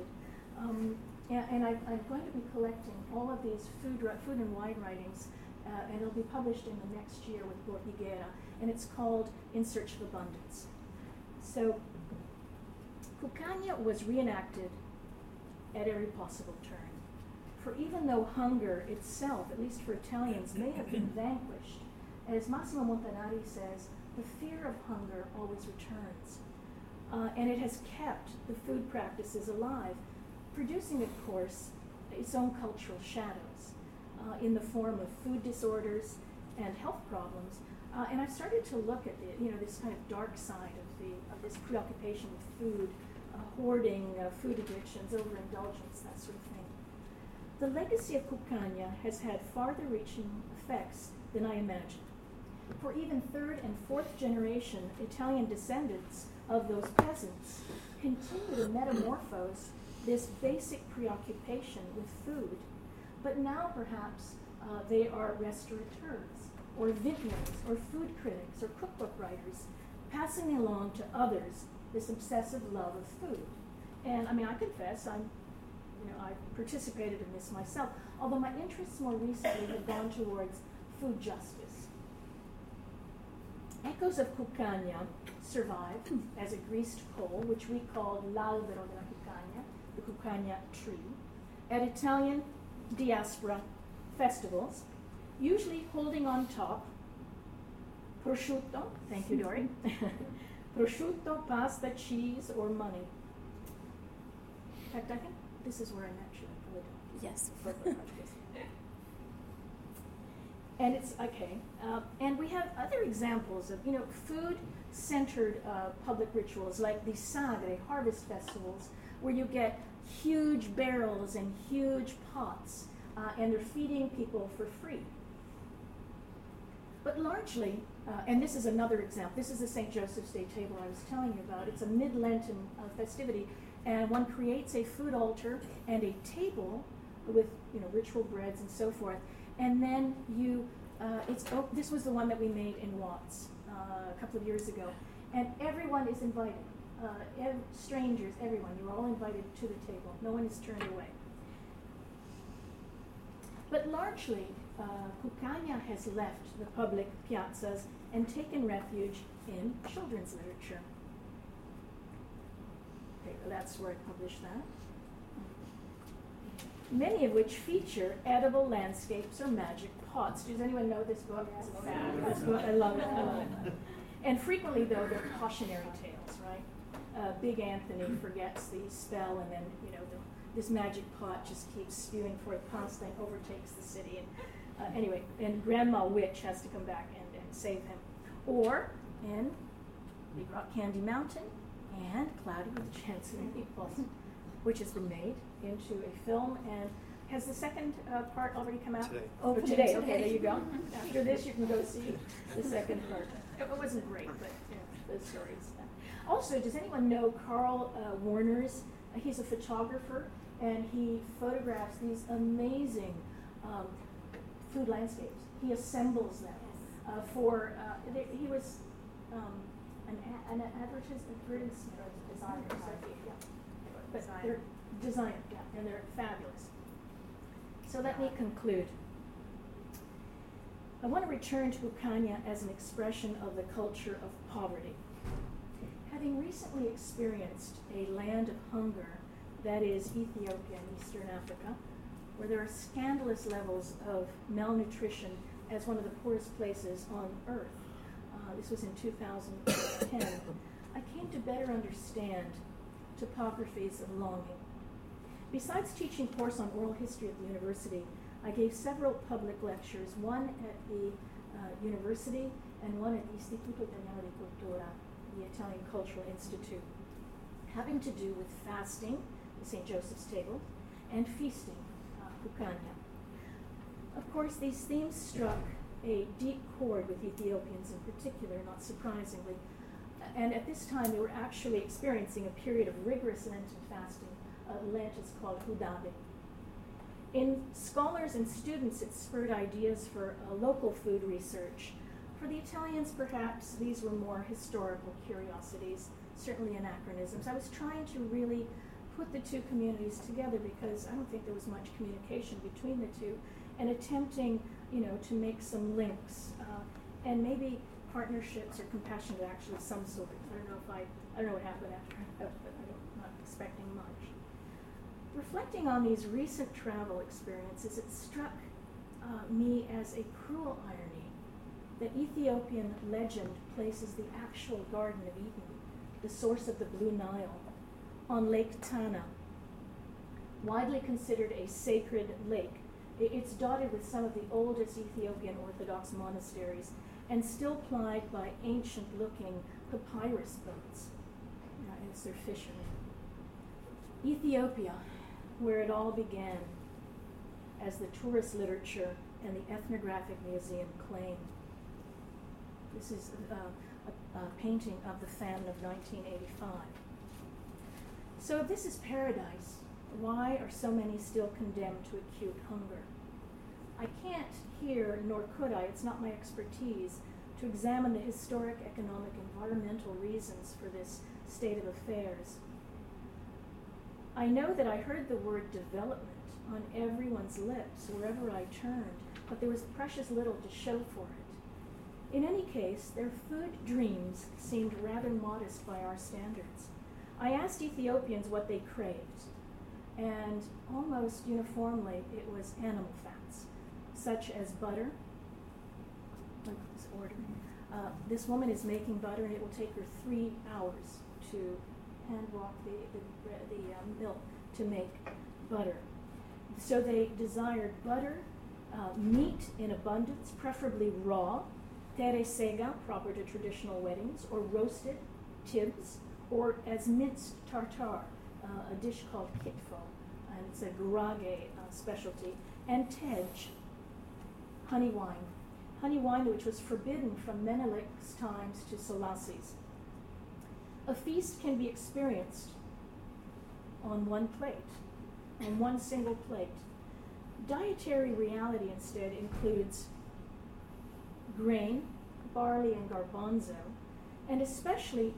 And I'm going to be collecting all of these food and wine writings, and it'll be published in the next year with Bordighera, and it's called In Search of Abundance. So Cuccagna was reenacted at every possible turn. For even though hunger itself, at least for Italians, may have been vanquished as Massimo Montanari says, the fear of hunger always returns. And it has kept the food practices alive, producing, of course, its own cultural shadows in the form of food disorders and health problems. And I've started to look at this kind of dark side of this preoccupation with food, hoarding, food addictions, overindulgence, that sort of thing. The legacy of Cuccagna has had farther-reaching effects than I imagined. For even third and fourth generation Italian descendants of those peasants continue to metamorphose this basic preoccupation with food, but now perhaps they are restaurateurs, or vintners, or food critics, or cookbook writers, passing along to others this obsessive love of food. And I mean, I confess, I've participated in this myself, although my interests more recently have gone towards food justice. Echoes of Cuccagna survive as a greased coal, which we call l'albero della Cuccagna, the Cuccagna tree, at Italian diaspora festivals, usually holding on top prosciutto, thank you, Dory, prosciutto, pasta, cheese, or money. In fact, I think this is where I met you in Philadelphia. Yes. And it's okay. And we have other examples of, food-centered public rituals like the Sagre harvest festivals, where you get huge barrels and huge pots, and they're feeding people for free. But largely, and this is another example, this is the St. Joseph's Day table I was telling you about. It's a mid-Lenten festivity, and one creates a food altar and a table with ritual breads and so forth. And then this was the one that we made in Watts a couple of years ago. And everyone is invited, strangers, everyone. You're all invited to the table. No one is turned away. But largely, Cuccagna has left the public piazzas and taken refuge in children's literature. Okay, well, that's where I published that. Many of which feature edible landscapes or magic pots. Does anyone know this book? It's a fabulous book. I love it. And frequently, though, they're cautionary tales, right? Big Anthony forgets the spell, and then this magic pot just keeps spewing forth pasta and overtakes the city. And anyway, and Grandma Witch has to come back and save him. Or in Big Rock Candy Mountain and Cloudy with a Chance of Meatballs, which has been made into a film. And has the second part already come out? Today. Oh, today. Okay, there you go. After this, you can go see the second part. It wasn't great, but the stories. Also, does anyone know Carl Warner's? He's a photographer, and he photographs these amazing food landscapes. He assembles them he was an advertisement designer. Yeah. But they're designer, yeah, and they're fabulous. So let me conclude. I want to return to Cuccagna as an expression of the culture of poverty. Having recently experienced a land of hunger, that is Ethiopia and Eastern Africa, where there are scandalous levels of malnutrition as one of the poorest places on earth. This was in 2010. I came to better understand topographies of longing. Besides teaching a course on oral history at the university, I gave several public lectures, one at the university and one at the Istituto Italiano di Cultura, the Italian Cultural Institute, having to do with fasting, the St. Joseph's Table, and feasting, Cuccagna. Of course, these themes struck a deep chord with Ethiopians in particular, not surprisingly. And at this time, they were actually experiencing a period of rigorous Lenten fasting. Lent is called Hudabe. In scholars and students, it spurred ideas for local food research. For the Italians, perhaps, these were more historical curiosities, certainly anachronisms. I was trying to really put the two communities together because I don't think there was much communication between the two, and attempting, to make some links and maybe partnerships or compassion of actually some sort. I don't know what happened after I left, but I'm not expecting much. Reflecting on these recent travel experiences, it struck me as a cruel irony that Ethiopian legend places the actual Garden of Eden, the source of the Blue Nile, on Lake Tana. Widely considered a sacred lake, it's dotted with some of the oldest Ethiopian Orthodox monasteries and still plied by ancient-looking papyrus boats as their fishermen. Ethiopia, where it all began, as the tourist literature and the ethnographic museum claim. This is a painting of the famine of 1985. So if this is paradise, why are so many still condemned to acute hunger? I can't here, nor could I, it's not my expertise, to examine the historic, economic, environmental reasons for this state of affairs. I know that I heard the word development on everyone's lips wherever I turned, but there was precious little to show for it. In any case, their food dreams seemed rather modest by our standards. I asked Ethiopians what they craved, and almost uniformly it was animal fats, such as butter. Look at this order. This woman is making butter, and it will take her 3 hours to hand walk the milk to make butter. So they desired butter, meat in abundance, preferably raw, tere sega, proper to traditional weddings, or roasted, tibs, or as minced tartare, a dish called kitfo, and it's a gurage specialty, and tej, honey wine which was forbidden from Menelik's times to Selassie's. A feast can be experienced on one plate, on one single plate. Dietary reality instead includes grain, barley and garbanzo, and especially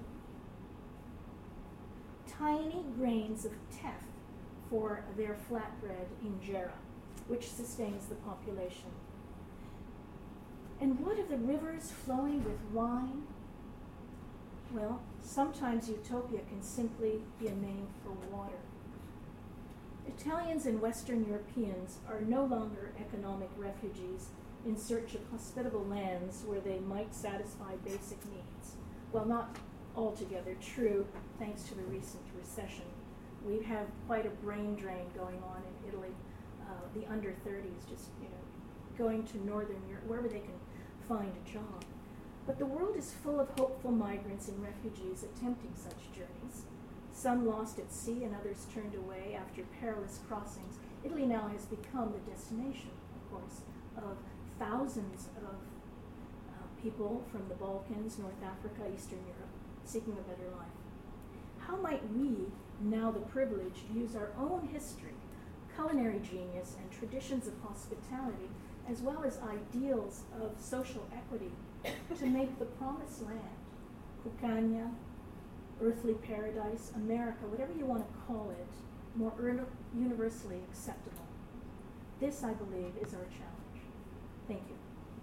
tiny grains of teff for their flatbread injera, which sustains the population. And what of the rivers flowing with wine? Well, sometimes utopia can simply be a name for water. Italians and Western Europeans are no longer economic refugees in search of hospitable lands where they might satisfy basic needs. Well, not altogether true, thanks to the recent recession. We have quite a brain drain going on in Italy. The under 30s just, going to Northern Europe, wherever they can find a job. But the world is full of hopeful migrants and refugees attempting such journeys. Some lost at sea and others turned away after perilous crossings. Italy now has become the destination, of course, of thousands of people from the Balkans, North Africa, Eastern Europe, seeking a better life. How might we, now the privileged, use our own history, culinary genius, and traditions of hospitality, as well as ideals of social equity, to make the promised land, Kukanya, earthly paradise, America, whatever you want to call it, more universally acceptable? This, I believe, is our challenge. Thank you.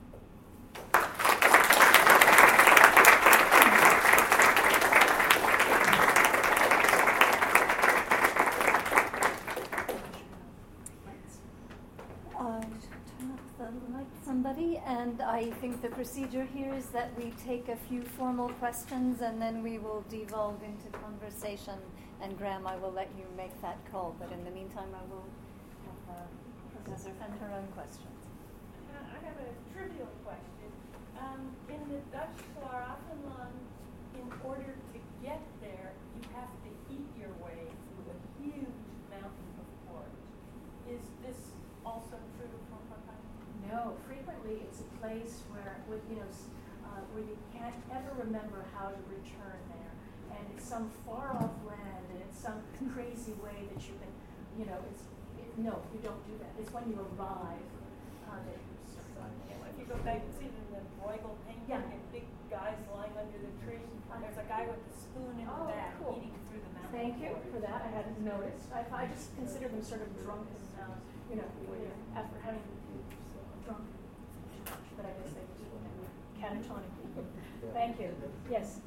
Somebody, and I think the procedure here is that we take a few formal questions and then we will devolve into conversation. And Graham, I will let you make that call, but in the meantime I will have Professor send her own questions. I have a trivial question. In the Dutch Schlaraffenland, in order to get there, you have to eat your way through a huge mountain of porridge. Is this also true for Kukanya? No, frequently it's a place where you can't ever remember how to return there, and it's some far off land, and it's some crazy way that you can, no, you don't do that. It's when you arrive that you start. If you go back and see the Bruegel painting, and big guys lying under the tree, there's a guy with a spoon in the back eating through the mountain. Thank you for that. I hadn't noticed. I just consider them sort of drunken, after having drunk, but I guess they just catatonic. Thank you. Yes.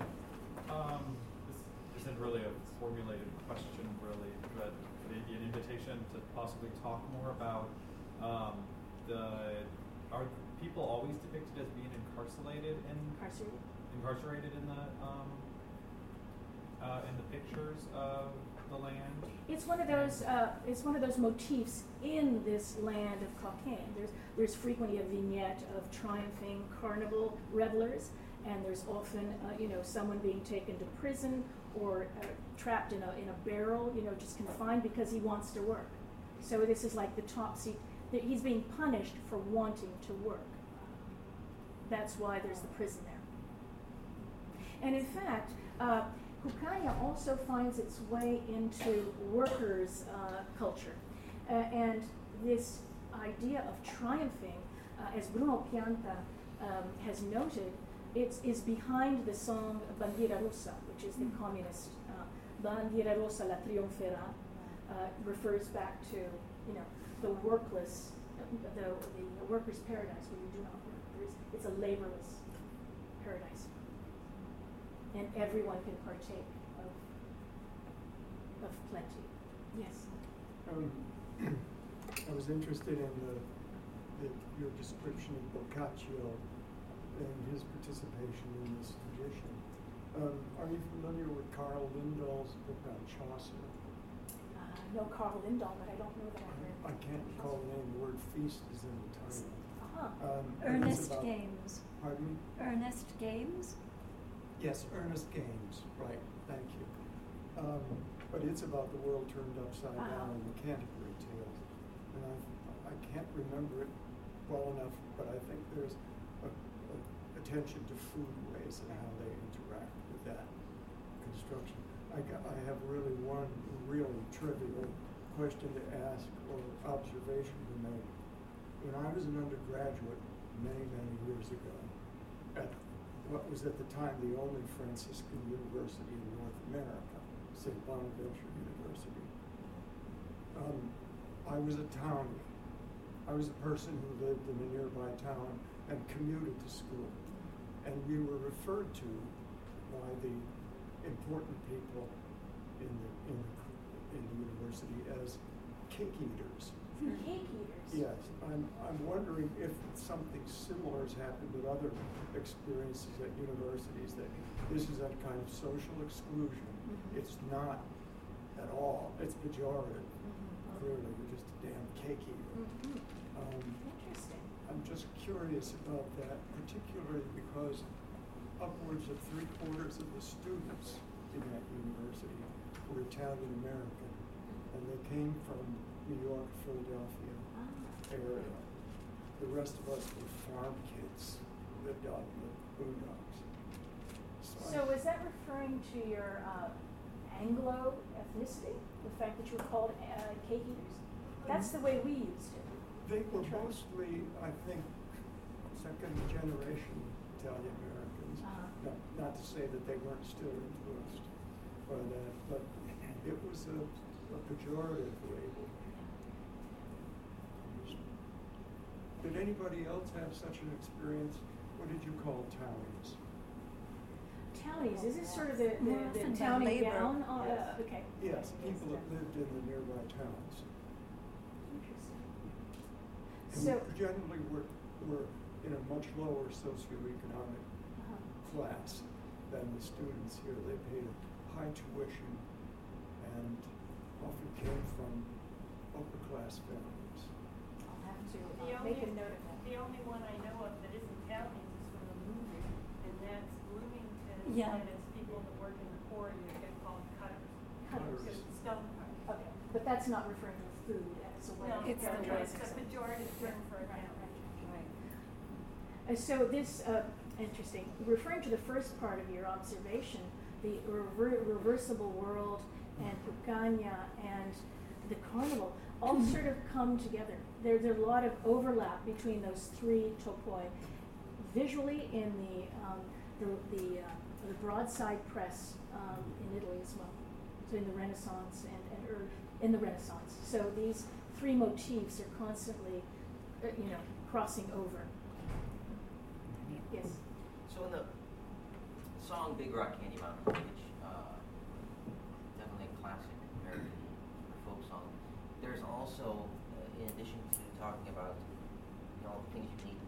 This isn't really a formulated question, really, but maybe an invitation to possibly talk more about the are people always depicted as being incarcerated in the pictures of the land? It's one of those motifs in this land of Cockaigne. There's frequently a vignette of triumphing carnival revelers, and there's often someone being taken to prison or trapped in a barrel, just confined because he wants to work. So this is like the top seat. He's being punished for wanting to work. That's why there's the prison there. And in fact, Cucaña also finds its way into workers' culture. And this idea of triumphing, as Bruno Pianta has noted, is behind the song Bandiera Rossa, which is the communist Bandiera Rossa la triunferà, refers back to the workless, the workers' paradise where you do not work. It's a laborless paradise, and everyone can partake of plenty. Yes. I was interested in your description of Boccaccio and his participation in this tradition. Are you familiar with Carl Lindahl's book on Chaucer? No Carl Lindahl, but I don't know that I've read. I can't recall the name. The word feast is in the title. Ernest Games. Pardon me? Ernest Games? Yes, Ernest Games. Right. Thank you. But it's about the world turned upside down in the Canterbury Tales, and I can't remember it well enough, but I think there's attention to foodways and how they interact with that construction. I have really one really trivial question to ask or observation to make. When I was an undergraduate many, many years ago, at what was at the time the only Franciscan university in North America, St. Bonaventure University, I was a townie. I was a person who lived in a nearby town and commuted to school. And we were referred to by the important people in the university as cake eaters. Cake eaters? Yes. I'm wondering if something similar has happened with other experiences at universities, that this is a kind of social exclusion. Mm-hmm. It's not at all. It's pejorative. Mm-hmm. Clearly, you're just a damn cake eater. Mm-hmm. Interesting. I'm just curious about that, particularly because upwards of 3/4 of the students in that university were Italian American, and they came from New York, Philadelphia area. The rest of us were farm kids who lived out in the boondocks. So is that referring to your Anglo ethnicity? The fact that you were called cake eaters? That's the way we used it. They were mostly, I think, second generation Italian Americans. Not to say that they weren't still influenced by that, but it was a pejorative label. Did anybody else have such an experience? What did you call townies? Townies, is this sort of the often townie labor. gown? Yes. Okay. Yes, people that lived in the nearby towns. Interesting. And So, generally were in a much lower socioeconomic class than the students here. They paid a high tuition and often came from upper class families. I'll have to The make a only- note of that. The only one I know of that isn't Italians is from a movie, and that's Bloomington. Yeah. And it's people that work in the quarry that get called cutters. Cutters. Because it's stone cutters. Okay, but that's not referring to food as a way No, of It's the characterizing it's a something. pejorative term for a Right, town. right. So this, interesting, referring to the first part of your observation, the reversible world and Cucaña and the carnival all sort of come together. There's a lot of overlap between those three topoi. Visually in the broadside press in Italy as well, so in the Renaissance and in the Renaissance. So these three motifs are constantly, crossing over. Yes. So in the song Big Rock Candy Mountain, which definitely a classic American folk song, there's also, in addition to talking about all the things you can eat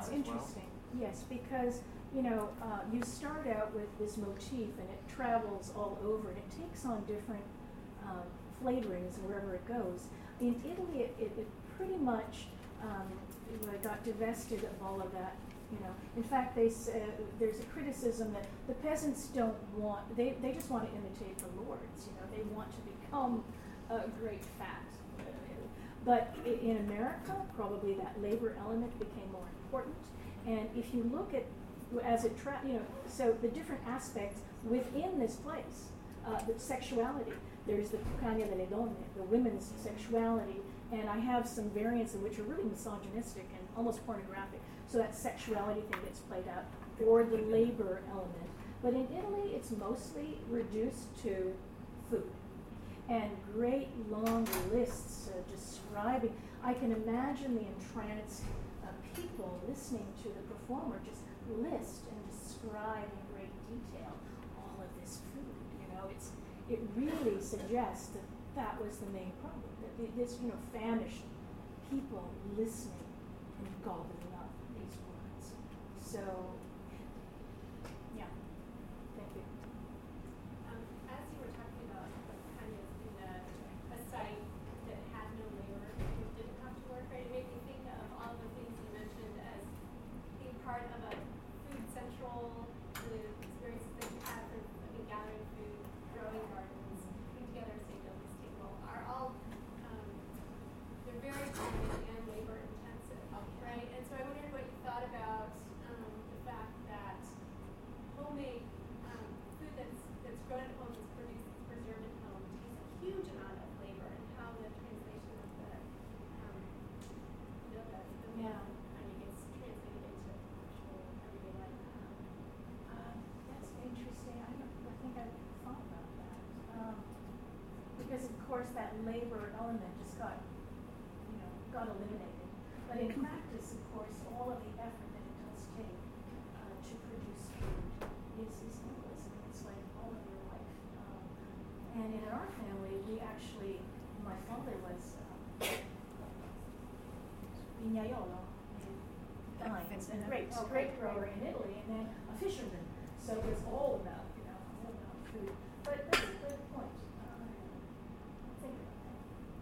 That's as well? interesting. Yes, because you start out with this motif and it travels all over and it takes on different flavorings wherever it goes. In Italy, it pretty much got divested of all of that. In fact, there's a criticism that the peasants don't want. They just want to imitate the lords. They want to become great fat. But in America, probably that labor element became more important. And if you look at, so the different aspects within this place, the sexuality, there's the cucagna delle donne, the women's sexuality, and I have some variants in which are really misogynistic and almost pornographic. So that sexuality thing gets played out, or the labor element. But in Italy, it's mostly reduced to food. And great long lists describing. I can imagine the entranced people listening to the performer just list and describe in great detail all of this food. It really suggests that was the main problem. That this famished people listening and gobbling up these words. So, yeah. Thank you. As you were talking about kind of in a site that had no labor, you didn't have to work, right? It made me think of all the things you mentioned as being part of a food central, the experiences that you had from gathering food, growing gardens, putting together a St. Douglas table are all, they're very time and labor intensive, right? And so I wondered what you thought about the fact that homemade food that's grown at home, that's produced, preserved at home, takes a huge amount of labor, and how the translation of the meal kind of gets translated into actual everyday life. That's interesting. I think I thought about that. Because of course that labor element just got eliminated. But in practice, of course, all of the effort that it does take to produce food is endless. I mean, it's like all of your life. And in our family, we actually, my father was vignaiolo, vines and grapes, grape grower in Italy, and then a fisherman. So it was all about food. But that's a good point. Think about that.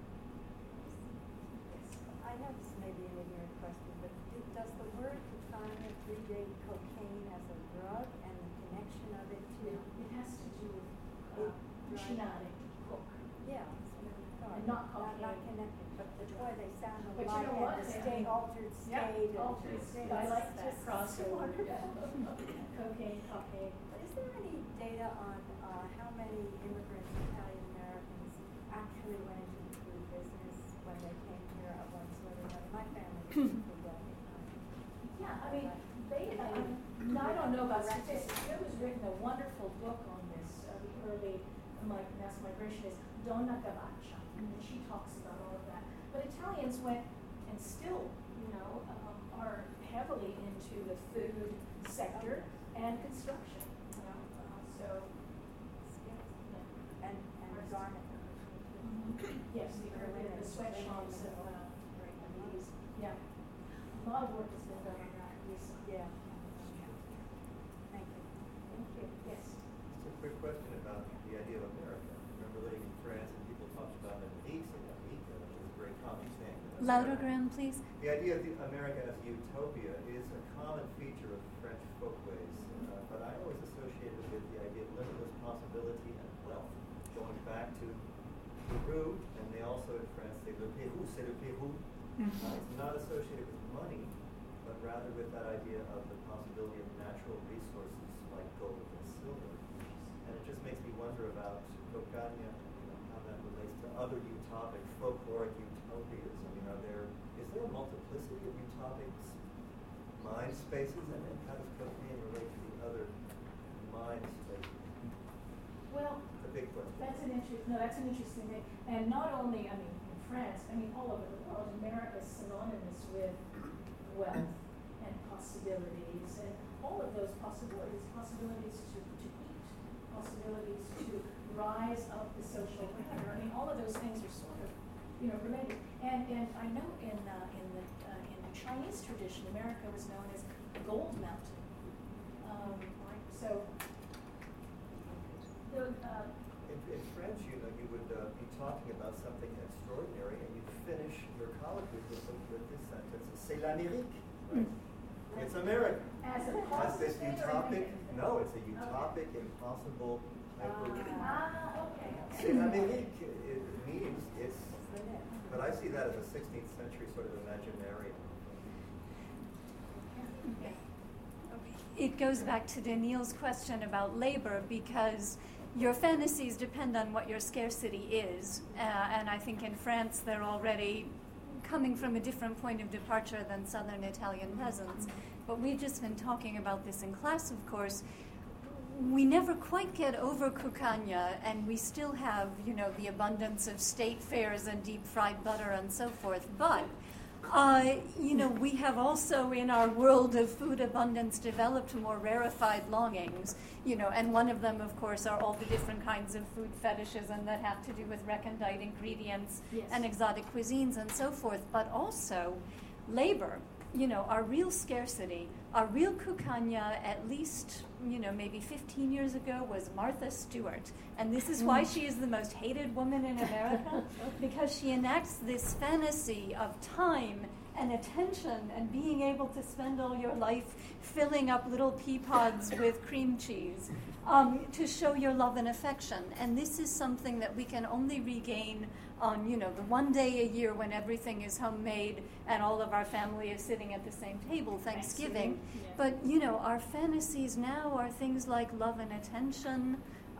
Yes. I have maybe an ignorant question, but does the word cucagna predate cocaine as a drug and the connection of it to? It has to do with cucinare, cook. Yeah, that's what I thought. And not cocaine. Not connected, but boy, they sound But alike. you know what? And the state, altered state. Yeah, and altered just- state. I like that just cross so word. wonderful. Cocaine. But is there any data on how many immigrants, Italian Americans, actually went into the food business when they came here of one sort or another? My family was in food all the time. Yeah, I mean, I don't know about statistics. There was written a wonderful book on this, the early mass migration is Donna Gavaccia, and she talks about all of that. But Italians went, and still, are heavily into the food sector and construction. So, And garment. yes, the sweatshops of these. Yeah, a lot of work has been done on that recently. Yeah. Thank you. Thank you. Yes. Just a quick question about the idea of America. I remember living in France and people talked about America, which is a very common thing. Louder, Graham, please. The idea of America as utopia is a common feature of French folkways, but I always associated it with the idea of limitless possibility and wealth. Going back to Peru, and they also in France say le Pérou, c'est le Pérou. It's not associated with money, but rather with that idea of the possibility of natural resources like gold and silver. And it just makes me wonder about Cucagna, how that relates to other utopic, folkloric utopias. I mean, is there a multiplicity of utopics, mind spaces, and then how does cocaine relate to the other mind spaces? Well, It's a big question. that's an interesting thing. And not only, in France, all over the world, America is synonymous with wealth and possibilities, and all of those possibilities to eat, possibilities to rise up the social ladder. All of those things are sort of, related. And I know in Chinese tradition, America was known as Gold Mountain. So, in French, you would be talking about something extraordinary, and you'd finish your colloquy with this sentence: "C'est l'Amérique." Right? It's America. as a That's this positive utopic. or No, it's a utopic, impossible, hyper. okay. C'est l'Amérique. It means it's. But I see that as a 16th century sort of imaginary. It goes back to Daniel's question about labor, because your fantasies depend on what your scarcity is. And I think in France they're already coming from a different point of departure than Southern Italian peasants. But we've just been talking about this in class, of course. We never quite get over cucagna, and we still have, the abundance of state fairs and deep fried butter and so forth. But we have also in our world of food abundance developed more rarefied longings, and one of them, of course, are all the different kinds of food fetishes and that have to do with recondite ingredients and exotic cuisines and so forth, but also labor. Our real scarcity, our real cucagna, at least, maybe 15 years ago, was Martha Stewart. And this is why she is the most hated woman in America, because she enacts this fantasy of time and attention and being able to spend all your life filling up little pea pods with cream cheese to show your love and affection. And this is something that we can only regain on, the one day a year when everything is homemade and all of our family is sitting at the same table, Thanksgiving. Yeah. But, our fantasies now are things like love and attention.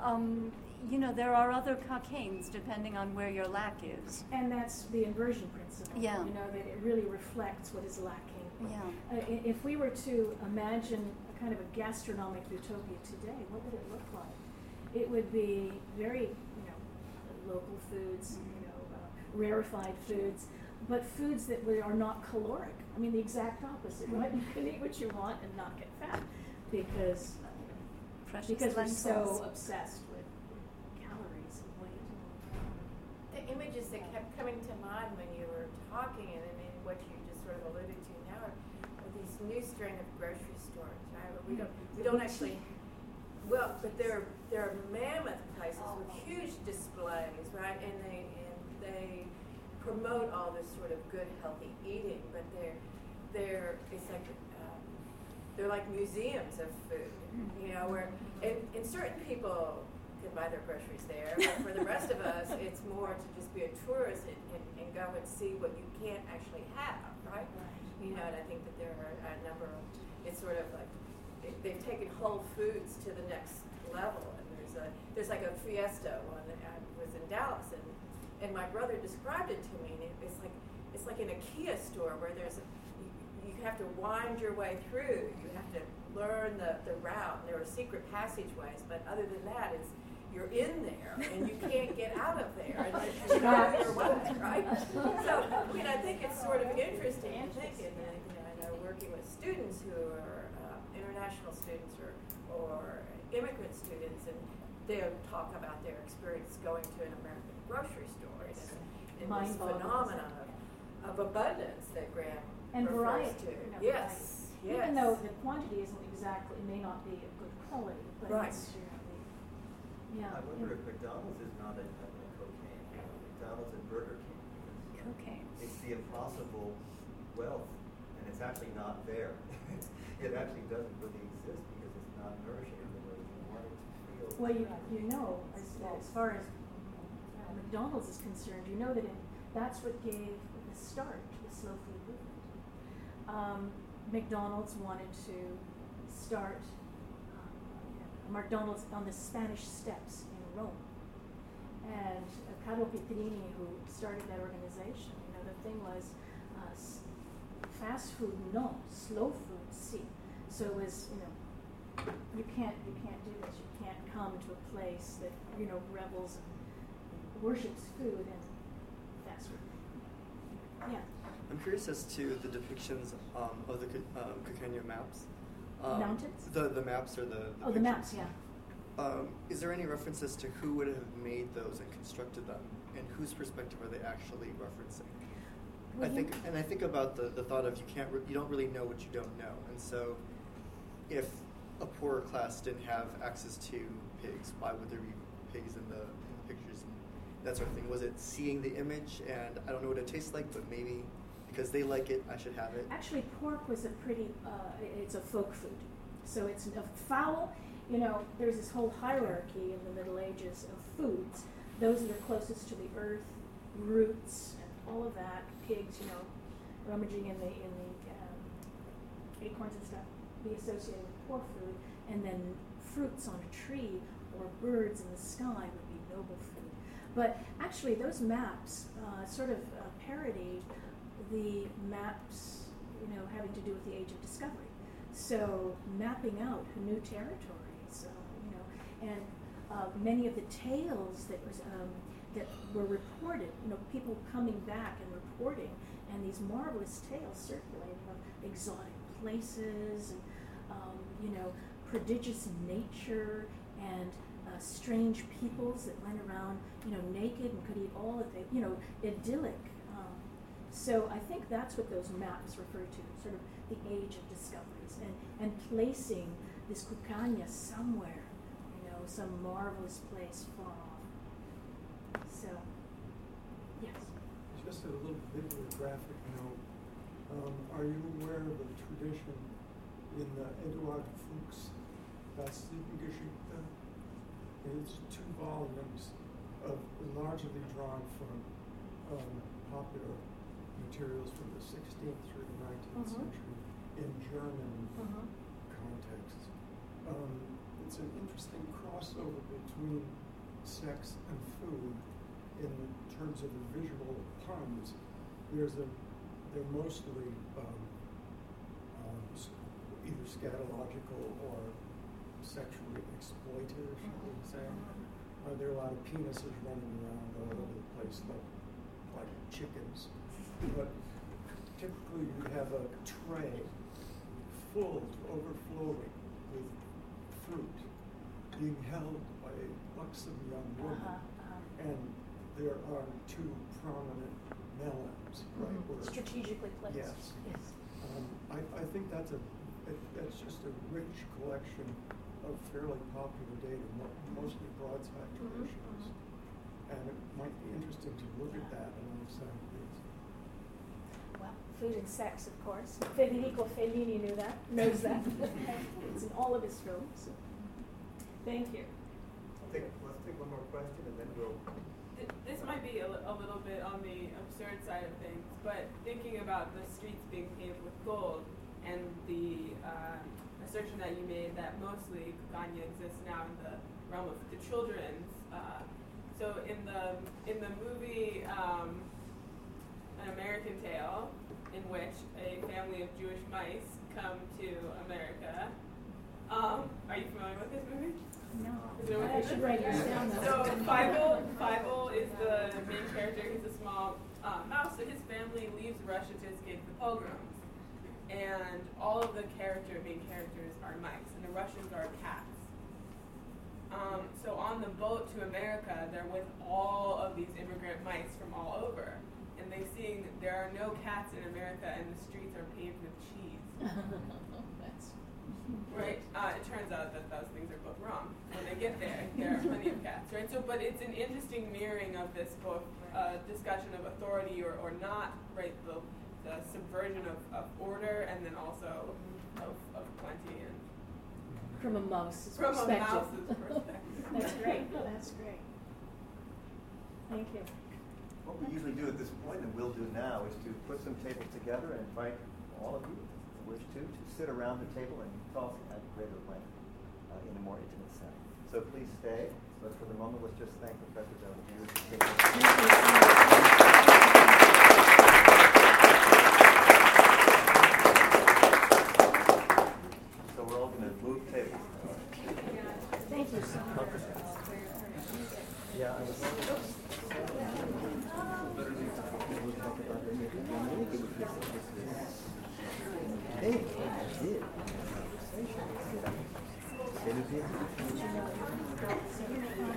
There are other cocaines depending on where your lack is. And that's the inversion principle. Yeah. That it really reflects what is lacking. Yeah. If we were to imagine a kind of a gastronomic utopia today, what would it look like? It would be very, local foods, rarefied foods, but foods that are not caloric. I mean, the exact opposite, right? You can eat what you want and not get fat because we're so obsessed with calories and weight. The images that kept coming to mind when you were talking, and I mean what you just sort of alluded to now, are these new strain of grocery stores, right? We don't actually. Well, but there are mammoth places with huge displays, right? And they promote all this sort of good, healthy eating, but it's like they're like museums of food, where and certain people can buy their groceries there, but for the rest of us, it's more to just be a tourist and go and see what you can't actually have, right? And I think that there are a number of, it's sort of like, they've taken Whole Foods to the next level, and there's like a Fiesta one that was in Dallas, and my brother described it to me, and it's like an IKEA store where you have to wind your way through, you have to learn the route, and there are secret passageways, but other than that, you're in there, and you can't get out of there unless you know your way, right? So, I think it's sort of interesting to think, and I know working with students who are international students or immigrant students, and they'll talk about their experience going to an American grocery store and this phenomenon of abundance that Graham and refers variety. to. Yes. Even though the quantity isn't exactly, it may not be of good quality, but right. it's I wonder if McDonald's is not a cocaine. McDonald's and Burger King. Cocaine. It's the impossible wealth, and it's actually not there. It actually doesn't really exist because it's not nourishing in the way you want it to feel. Well, as far as McDonald's is concerned, that that's what gave the start to the slow food movement. McDonald's wanted to start McDonald's on the Spanish Steps in Rome. And Carlo Pietrini, who started that organization, the thing was fast food, no, slow food, si. So it was, you can't do this. You can't come to a place that, revels and worships food and fast food. Yeah. I'm curious as to the depictions of the Cucagna maps. Mountains? The maps or the the maps, yeah. Is there any references to who would have made those and constructed them, and whose perspective are they actually referencing? I think about the thought of you don't really know what you don't know, and so if a poorer class didn't have access to pigs, why would there be pigs in the pictures and that sort of thing? Was it seeing the image and I don't know what it tastes like, but maybe because they like it, I should have it? Actually, pork was a pretty, it's a folk food. So it's a fowl, you know, there's this whole hierarchy in the Middle Ages of foods. Those that are closest to the earth, roots, and all of that, pigs, you know, rummaging in the acorns and stuff, be associated with poor food, and then fruits on a tree or birds in the sky would be noble food. But actually, those maps sort of parody the maps, you know, having to do with the Age of Discovery. So mapping out new territories, you know, and many of the tales that were reported, you know, people coming back and reporting, and these marvelous tales circulating of exotic places, and you know, prodigious nature, and strange peoples that went around, you know, naked and could eat all of it, you know, idyllic. So I think that's what those maps refer to, sort of the age of discoveries, and placing this Cucaña somewhere, you know, some marvelous place far off. So, yes. Just a little bibliographic note. Are you aware of the tradition in Eduard Fuchs' Das Siebengeschichte? It's 2 volumes of largely drawn from popular materials from the 16th through the 19th century in German contexts. It's an interesting crossover between sex and food in terms of the visual puns. They're mostly either scatological or sexually exploitive, shall we say. There are a lot of penises running around all over the place like chickens. But typically you have a tray full to overflowing with fruit being held by a buxom young woman, and there are 2 prominent melons, right? Strategically placed. Yes. I think that's just a rich collection of fairly popular data, mostly broadside traditions, and it might be interesting to look at that alongside these. Well, food and sex, of course. Federico Fellini knows that. It's in all of his films. Thank you. Let's take one more question and then we'll... This might be a little bit on the absurd side of things, but thinking about the streets being paved with gold and the assertion that you made that mostly Cucaña exists now in the realm of the children's. So in the movie An American Tale, in which a family of Jewish mice come to America. Are you familiar with this movie? No. I should write this down though. So Fievel is the main character. He's a small mouse, and his family leaves Russia to escape the pogroms. And all of the main characters are mice, and the Russians are cats. So on the boat to America, they're with all of these immigrant mice from all over. And they see there are no cats in America, and the streets are paved with cheese. Right? It turns out that those things are both wrong. When they get there are plenty of cats, right? So, but it's an interesting mirroring of this both discussion of authority or not, right? The subversion of order, and then also of plenty and from a mouse's from perspective. a mouse's perspective. That's great. That's great. Thank you. What we usually do at this point, and we'll do now, is to put some tables together and invite all of you, if you wish to sit around the table and talk at greater length in a more intimate setting. So please stay. But for the moment, let's just thank Professor Delahunt. So we're all going to move tables. Thank you so much. Yeah, I was. Hey, I did.